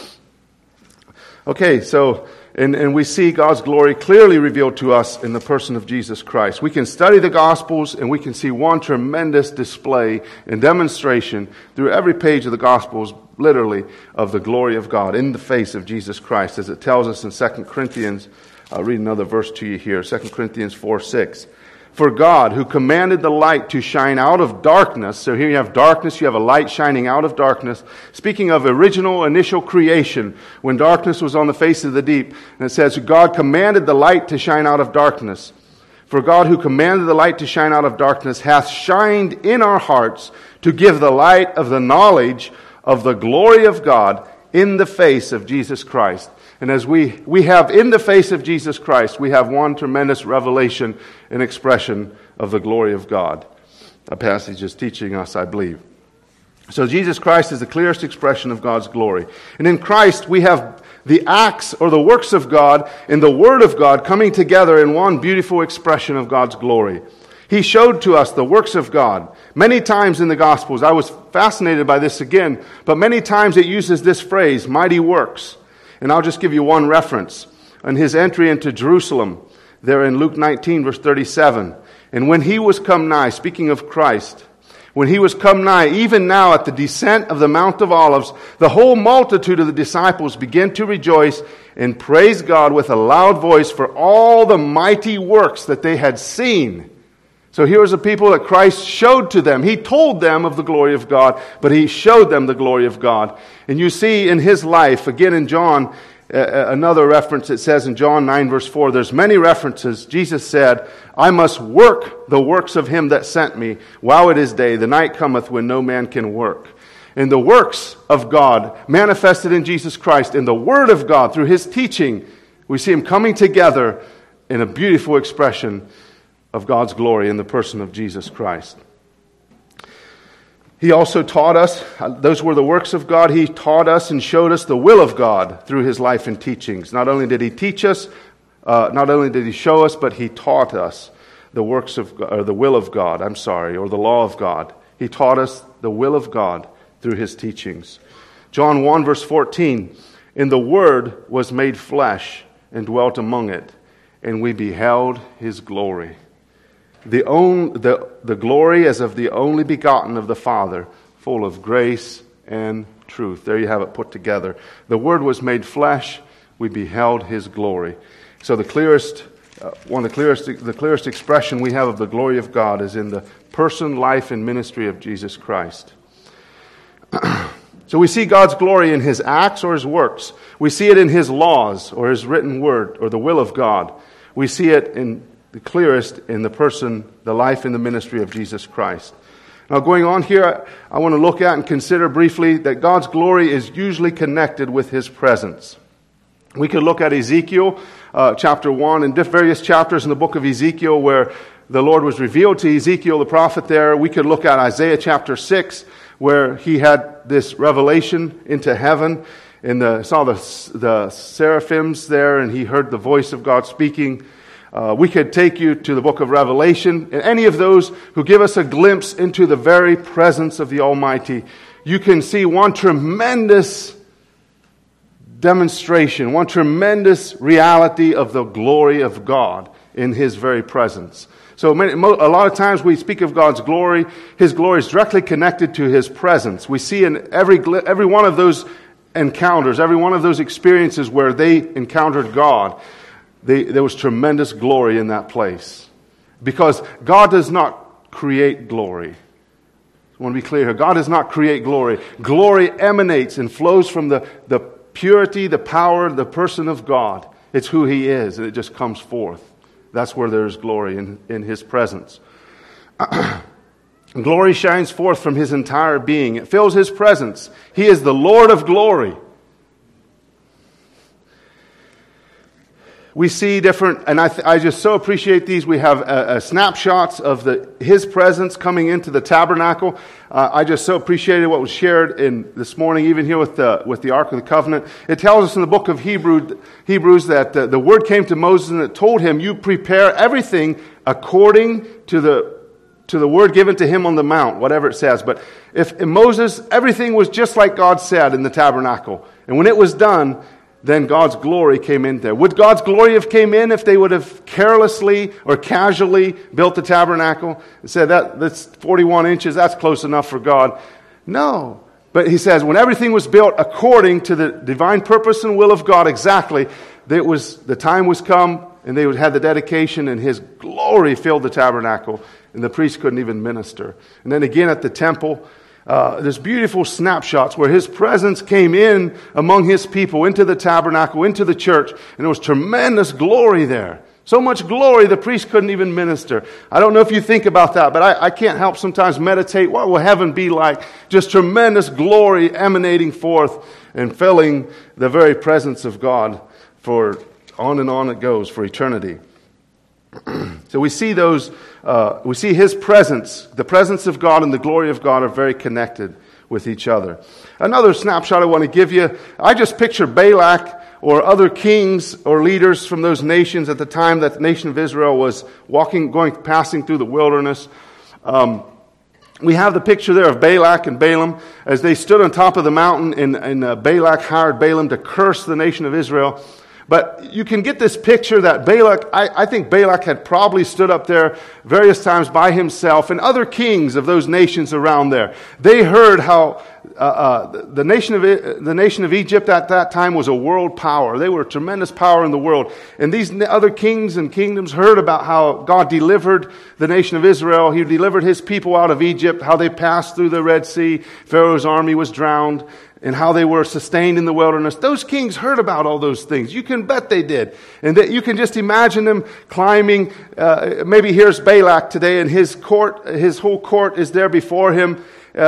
Okay, so, and we see God's glory clearly revealed to us in the person of Jesus Christ. We can study the Gospels and we can see one tremendous display and demonstration through every page of the Gospels, literally, of the glory of God in the face of Jesus Christ, as it tells us in 2 Corinthians. I'll read another verse to you here, 2 Corinthians 4:6. For God, who commanded the light to shine out of darkness, so here you have darkness, you have a light shining out of darkness. Speaking of original, initial creation, when darkness was on the face of the deep, and it says, God commanded the light to shine out of darkness. For God, who commanded the light to shine out of darkness, hath shined in our hearts to give the light of the knowledge of the glory of God in the face of Jesus Christ. And as we have in the face of Jesus Christ, we have one tremendous revelation and expression of the glory of God. A passage is teaching us, I believe. So Jesus Christ is the clearest expression of God's glory. And in Christ, we have the acts or the works of God and the Word of God coming together in one beautiful expression of God's glory. He showed to us the works of God. Many times in the Gospels, I was fascinated by this again, but many times it uses this phrase, mighty works. And I'll just give you one reference. On His entry into Jerusalem, there in Luke 19, verse 37. And when He was come nigh, speaking of Christ, when He was come nigh, even now at the descent of the Mount of Olives, the whole multitude of the disciples began to rejoice and praise God with a loud voice for all the mighty works that they had seen. So here was a people that Christ showed to them. He told them of the glory of God, but He showed them the glory of God. And you see in His life, again in John, Another reference, it says in John 9 verse 4, there's many references. Jesus said, I must work the works of him that sent me while it is day. The night cometh when no man can work. And the works of God manifested in Jesus Christ, in the Word of God, through his teaching, we see him coming together in a beautiful expression of God's glory in the person of Jesus Christ. He also taught us, those were the works of God, he taught us and showed us the will of God through his life and teachings. Not only did he teach us, not only did he show us, but he taught us the works of, or the will of God, or the law of God. He taught us the will of God through his teachings. John 1 verse 14, and the Word was made flesh and dwelt among it, and we beheld his glory. The glory as of the only begotten of the Father, full of grace and truth. There you have it put together. The Word was made flesh, we beheld his glory. So the clearest expression we have of the glory of God is in the person, life, and ministry of Jesus Christ. So we see God's glory in his acts or his works. We see it in his laws or his written word or the will of God. We see it in the clearest in the person, the life, and the ministry of Jesus Christ. Now going on here, I want to look at and consider briefly that God's glory is usually connected with his presence. We could look at Ezekiel chapter 1 and various chapters in the book of Ezekiel where the Lord was revealed to Ezekiel the prophet there. We could look at Isaiah chapter 6 where he had this revelation into heaven and saw the seraphims there and he heard the voice of God speaking. We could take you to the book of Revelation, and any of those who give us a glimpse into the very presence of the Almighty. You can see one tremendous demonstration, one tremendous reality of the glory of God in his very presence. So a lot of times we speak of God's glory. His glory is directly connected to his presence. We see in every one of those encounters, every one of those experiences where they encountered God, there was tremendous glory in that place. Because God does not create glory. I want to be clear here. God does not create glory. Glory emanates and flows from the purity, the power, the person of God. It's who he is, and it just comes forth. That's where there is glory in his presence. Glory shines forth from his entire being. It fills his presence. He is the Lord of glory. We see different, and I just so appreciate these. We have snapshots of his presence coming into the tabernacle. I just so appreciated what was shared in this morning, even here with the Ark of the Covenant. It tells us in the book of Hebrews that the word came to Moses and it told him, "You prepare everything according to the word given to him on the mount," whatever it says. But if in Moses, everything was just like God said in the tabernacle, and when it was done, then God's glory came in there. Would God's glory have came in if they would have carelessly or casually built the tabernacle and said, that's 41 inches, that's close enough for God? No. But he says, when everything was built according to the divine purpose and will of God exactly, the time was come and they would have the dedication and his glory filled the tabernacle and the priest couldn't even minister. And then again at the temple, there's beautiful snapshots where his presence came in among his people, into the tabernacle, into the church, and there was tremendous glory there. So much glory the priest couldn't even minister. I don't know if you think about that, but I can't help sometimes meditate. What will heaven be like? Just tremendous glory emanating forth and filling the very presence of God for on and on it goes for eternity. So we see we see his presence, the presence of God and the glory of God are very connected with each other. Another snapshot I want to give you, I just picture Balak or other kings or leaders from those nations at the time that the nation of Israel was passing through the wilderness. We have the picture there of Balak and Balaam as they stood on top of the mountain and Balak hired Balaam to curse the nation of Israel. But you can get this picture that Balak, I think Balak had probably stood up there various times by himself and other kings of those nations around there. They heard how the nation of Egypt at that time was a world power. They were a tremendous power in the world. And these other kings and kingdoms heard about how God delivered the nation of Israel. He delivered his people out of Egypt, how they passed through the Red Sea. Pharaoh's army was drowned. and how they were sustained in the wilderness. Those kings heard about all those things. You can bet they did. And that you can just imagine them climbing. Maybe here's Balak today, and his whole court is there before him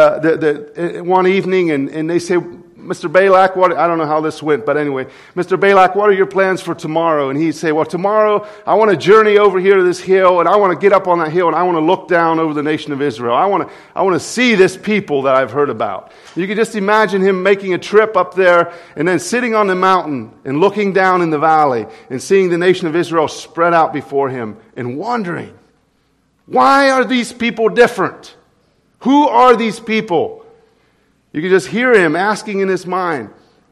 one evening, and they say, Mr. Balak, I don't know how this went, but anyway, Mr. Balak, what are your plans for tomorrow? And he'd say, well, tomorrow I want to journey over here to this hill, and I want to get up on that hill, and I want to look down over the nation of Israel. I want to see this people that I've heard about. You can just imagine him making a trip up there, and then sitting on the mountain and looking down in the valley and seeing the nation of Israel spread out before him and wondering, why are these people different? Who are these people? You can just hear him asking in his mind,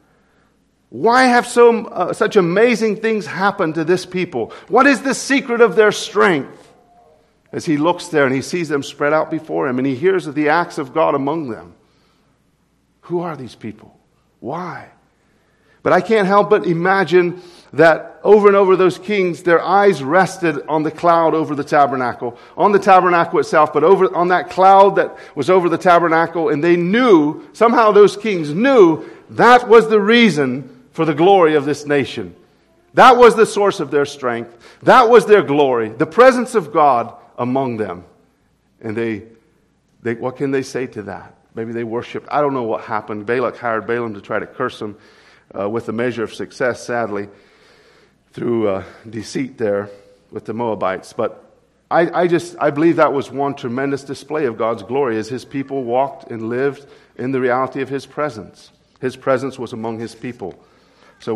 why have such amazing things happened to this people? What is the secret of their strength? As he looks there and he sees them spread out before him and he hears of the acts of God among them. Who are these people? Why? But I can't help but imagine that over and over those kings, their eyes rested on the cloud over the tabernacle, on the tabernacle itself, but on that cloud that was over the tabernacle, and they knew, somehow those kings knew, that was the reason for the glory of this nation. That was the source of their strength. That was their glory, the presence of God among them. And they what can they say to that? Maybe they worshiped. I don't know what happened. Balak hired Balaam to try to curse him with a measure of success, sadly, through deceit there with the Moabites. But I believe that was one tremendous display of God's glory as his people walked and lived in the reality of his presence. His presence was among his people. So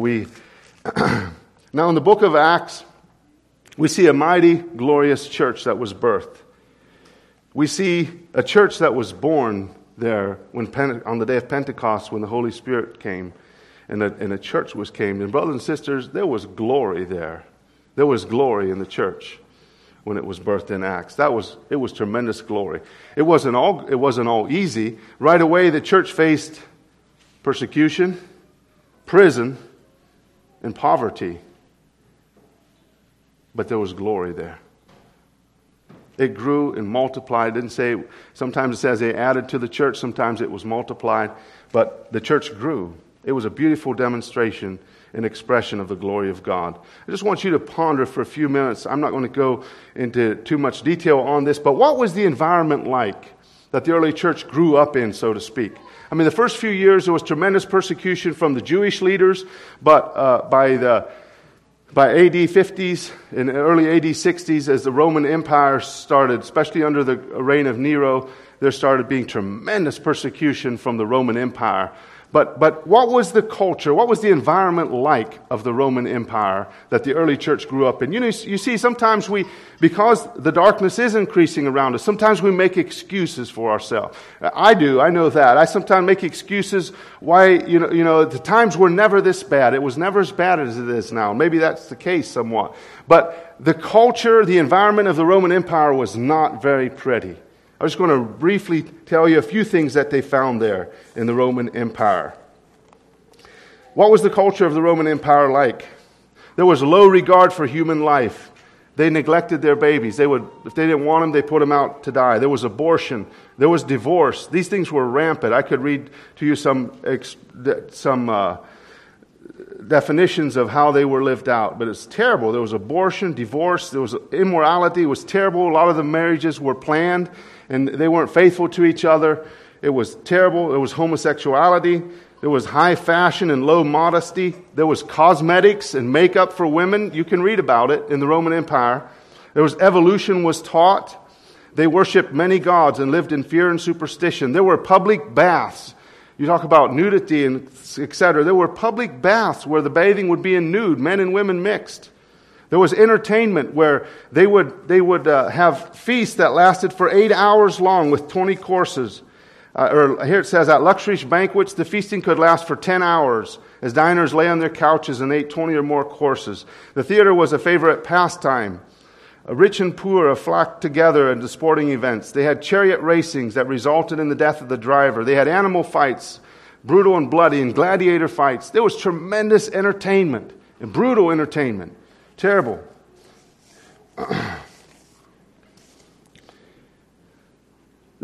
now in the book of Acts, we see a mighty, glorious church that was birthed. We see a church that was born there on the day of Pentecost when the Holy Spirit came. And a church came. And brothers and sisters, there was glory there. There was glory in the church when it was birthed in Acts. It was tremendous glory. It wasn't all easy. Right away, the church faced persecution, prison, and poverty. But there was glory there. It grew and multiplied. It didn't say, sometimes it says they added to the church, sometimes it was multiplied. But the church grew. It was a beautiful demonstration and expression of the glory of God. I just want you to ponder for a few minutes. I'm not going to go into too much detail on this, but what was the environment like that the early church grew up in, so to speak? I mean, the first few years there was tremendous persecution from the Jewish leaders, but by AD 50s and early AD 60s, as the Roman Empire started, especially under the reign of Nero, there started being tremendous persecution from the Roman Empire. But what was the culture, what was the environment like of the Roman Empire that the early church grew up in? You see, sometimes because the darkness is increasing around us, sometimes we make excuses for ourselves. I know that. I sometimes make excuses why, the times were never this bad. It was never as bad as it is now. Maybe that's the case somewhat. But the culture, the environment of the Roman Empire was not very pretty. I'm just going to briefly tell you a few things that they found there in the Roman Empire. What was the culture of the Roman Empire like? There was low regard for human life. They neglected their babies. If they didn't want them, they put them out to die. There was abortion. There was divorce. These things were rampant. I could read to you some definitions of how they were lived out, but it's terrible. There was abortion, divorce, there was immorality. It was terrible. A lot of the marriages were planned, and they weren't faithful to each other. It was terrible. There was homosexuality. There was high fashion and low modesty. There was cosmetics and makeup for women. You can read about it in the Roman Empire. There was evolution was taught. They worshipped many gods and lived in fear and superstition. There were public baths. You talk about nudity and etc. There were public baths where the bathing would be in nude, men and women mixed. There was entertainment where they would have feasts that lasted for 8 hours long with 20 courses. Or here it says, at luxurious banquets, the feasting could last for 10 hours as diners lay on their couches and ate 20 or more courses. The theater was a favorite pastime. Rich and poor flocked together into sporting events. They had chariot racings that resulted in the death of the driver. They had animal fights, brutal and bloody, and gladiator fights. There was tremendous entertainment and brutal entertainment. Terrible.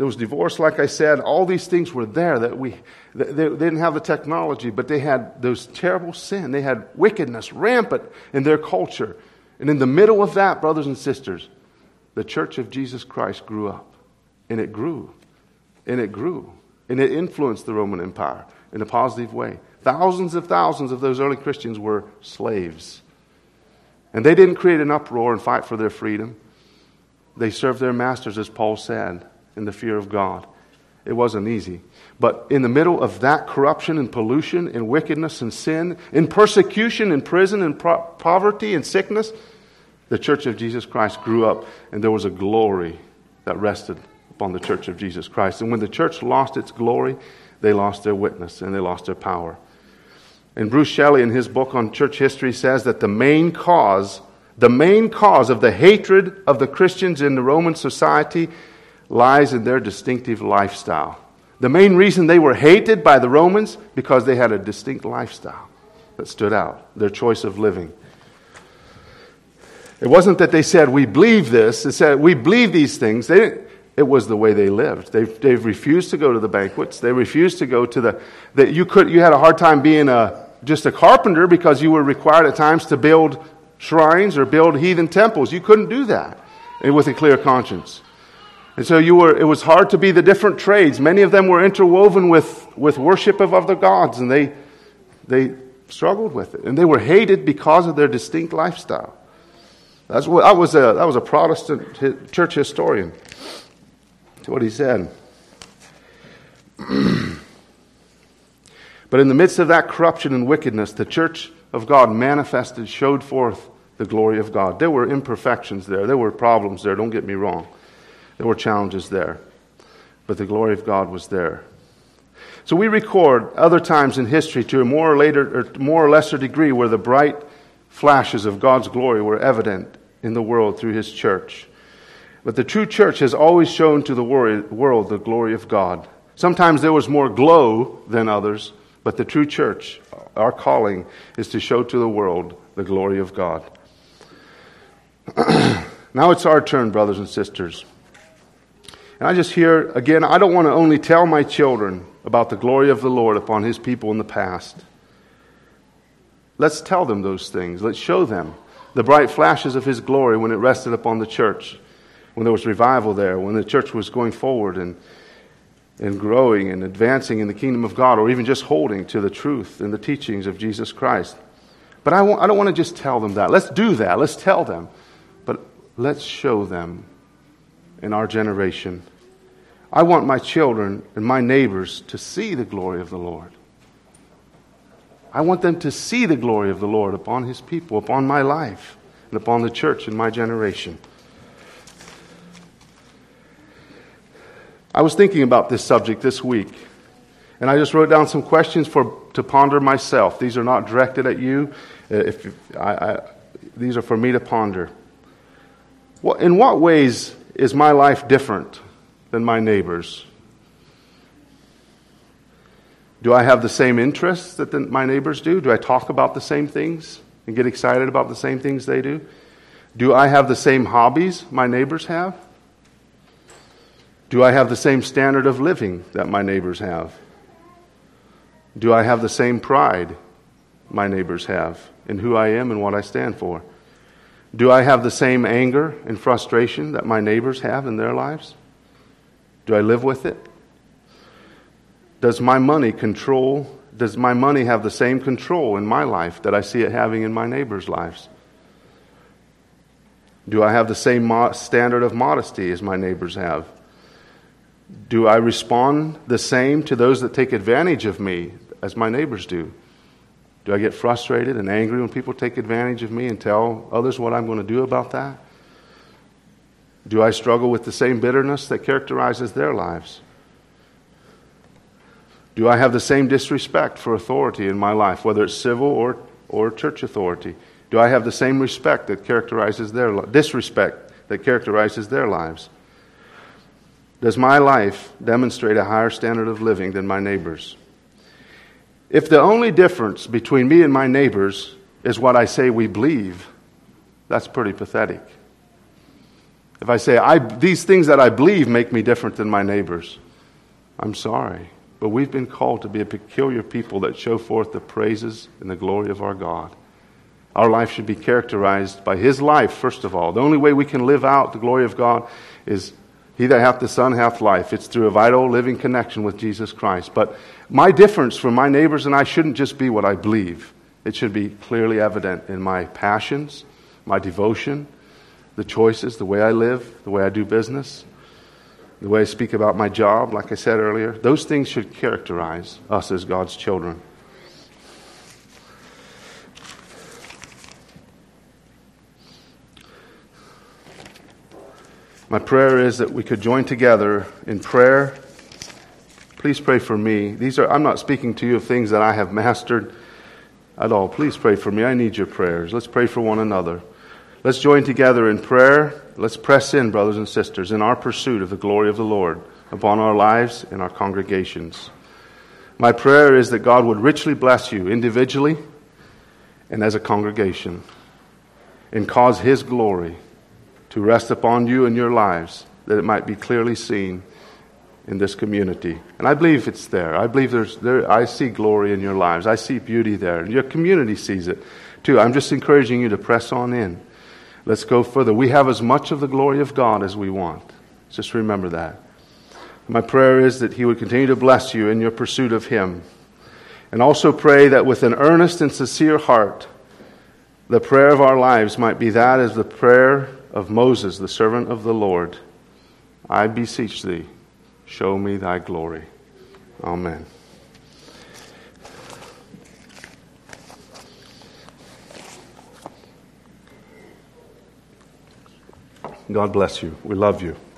There was divorce, like I said. All these things were there they didn't have the technology, but they had those terrible sin. They had wickedness rampant in their culture. And in the middle of that, brothers and sisters, the Church of Jesus Christ grew up. And it grew. And it grew. And it influenced the Roman Empire in a positive way. Thousands of those early Christians were slaves. And they didn't create an uproar and fight for their freedom. They served their masters, as Paul said, in the fear of God. It wasn't easy. But in the middle of that corruption and pollution and wickedness and sin, in persecution, in prison, in poverty and sickness, the Church of Jesus Christ grew up, and there was a glory that rested upon the Church of Jesus Christ. And when the church lost its glory, they lost their witness and they lost their power. And Bruce Shelley, in his book on church history, says that the main cause of the hatred of the Christians in the Roman society lies in their distinctive lifestyle. The main reason they were hated by the Romans, because they had a distinct lifestyle that stood out, their choice of living. It wasn't that they said, we believe this. They said, we believe these things. It was the way they lived. They refused to go to the banquets. They refused to go to you had a hard time being just a carpenter, because you were required at times to build shrines or build heathen temples. You couldn't do that with a clear conscience. And so it was hard to be the different trades. Many of them were interwoven with worship of other gods, and they struggled with it. And they were hated because of their distinct lifestyle. That was a Protestant church historian. That's what he said. But in the midst of that corruption and wickedness, the church of God showed forth the glory of God. There were imperfections there. There were problems there, don't get me wrong. There were challenges there. But the glory of God was there. So we record other times in history to a more or lesser degree where the bright flashes of God's glory were evident in the world through His church. But the true church has always shown to the world the glory of God. Sometimes there was more glow than others, but the true church, our calling, is to show to the world the glory of God. Now it's our turn, brothers and sisters. And I just hear, again, I don't want to only tell my children about the glory of the Lord upon His people in the past. Let's tell them those things. Let's show them the bright flashes of His glory when it rested upon the church, when there was revival there, when the church was going forward and growing and advancing in the kingdom of God, or even just holding to the truth and the teachings of Jesus Christ. But I don't want to just tell them that. Let's do that. Let's tell them. But let's show them in our generation. I want my children and my neighbors to see the glory of the Lord. I want them to see the glory of the Lord upon His people, upon my life, and upon the church in my generation. I was thinking about this subject this week, and I just wrote down some questions to ponder myself. These are not directed at you. These are for me to ponder. In what ways is my life different than my neighbor's? Do I have the same interests that my neighbors do? Do I talk about the same things and get excited about the same things they do? Do I have the same hobbies my neighbors have? Do I have the same standard of living that my neighbors have? Do I have the same pride my neighbors have in who I am and what I stand for? Do I have the same anger and frustration that my neighbors have in their lives? Do I live with it? Does my money have the same control in my life that I see it having in my neighbors' lives? Do I have the same standard of modesty as my neighbors have? Do I respond the same to those that take advantage of me as my neighbors do? Do I get frustrated and angry when people take advantage of me and tell others what I'm going to do about that? Do I struggle with the same bitterness that characterizes their lives? Do I have the same disrespect for authority in my life, whether it's civil or church authority? Do I have the same disrespect that characterizes their lives? Does my life demonstrate a higher standard of living than my neighbors? If the only difference between me and my neighbors is what I say we believe, that's pretty pathetic. If I say, these things that I believe make me different than my neighbors, I'm sorry. But we've been called to be a peculiar people that show forth the praises and the glory of our God. Our life should be characterized by His life, first of all. The only way we can live out the glory of God is He that hath the Son hath life. It's through a vital, living connection with Jesus Christ. But my difference from my neighbors and I shouldn't just be what I believe. It should be clearly evident in my passions, my devotion, the choices, the way I live, the way I do business, the way I speak about my job, like I said earlier. Those things should characterize us as God's children. My prayer is that we could join together in prayer. Please pray for me. I'm not speaking to you of things that I have mastered at all. Please pray for me. I need your prayers. Let's pray for one another. Let's join together in prayer. Let's press in, brothers and sisters, in our pursuit of the glory of the Lord upon our lives and our congregations. My prayer is that God would richly bless you individually and as a congregation and cause His glory to rest upon you and your lives, that it might be clearly seen in this community. And I believe it's there. I believe I see glory in your lives. I see beauty there. And your community sees it too. I'm just encouraging you to press on in. Let's go further. We have as much of the glory of God as we want. Just remember that. My prayer is that He would continue to bless you in your pursuit of Him. And also pray that with an earnest and sincere heart, the prayer of our lives might be that as the prayer of Moses, the servant of the Lord. I beseech thee, show me thy glory. Amen. God bless you. We love you.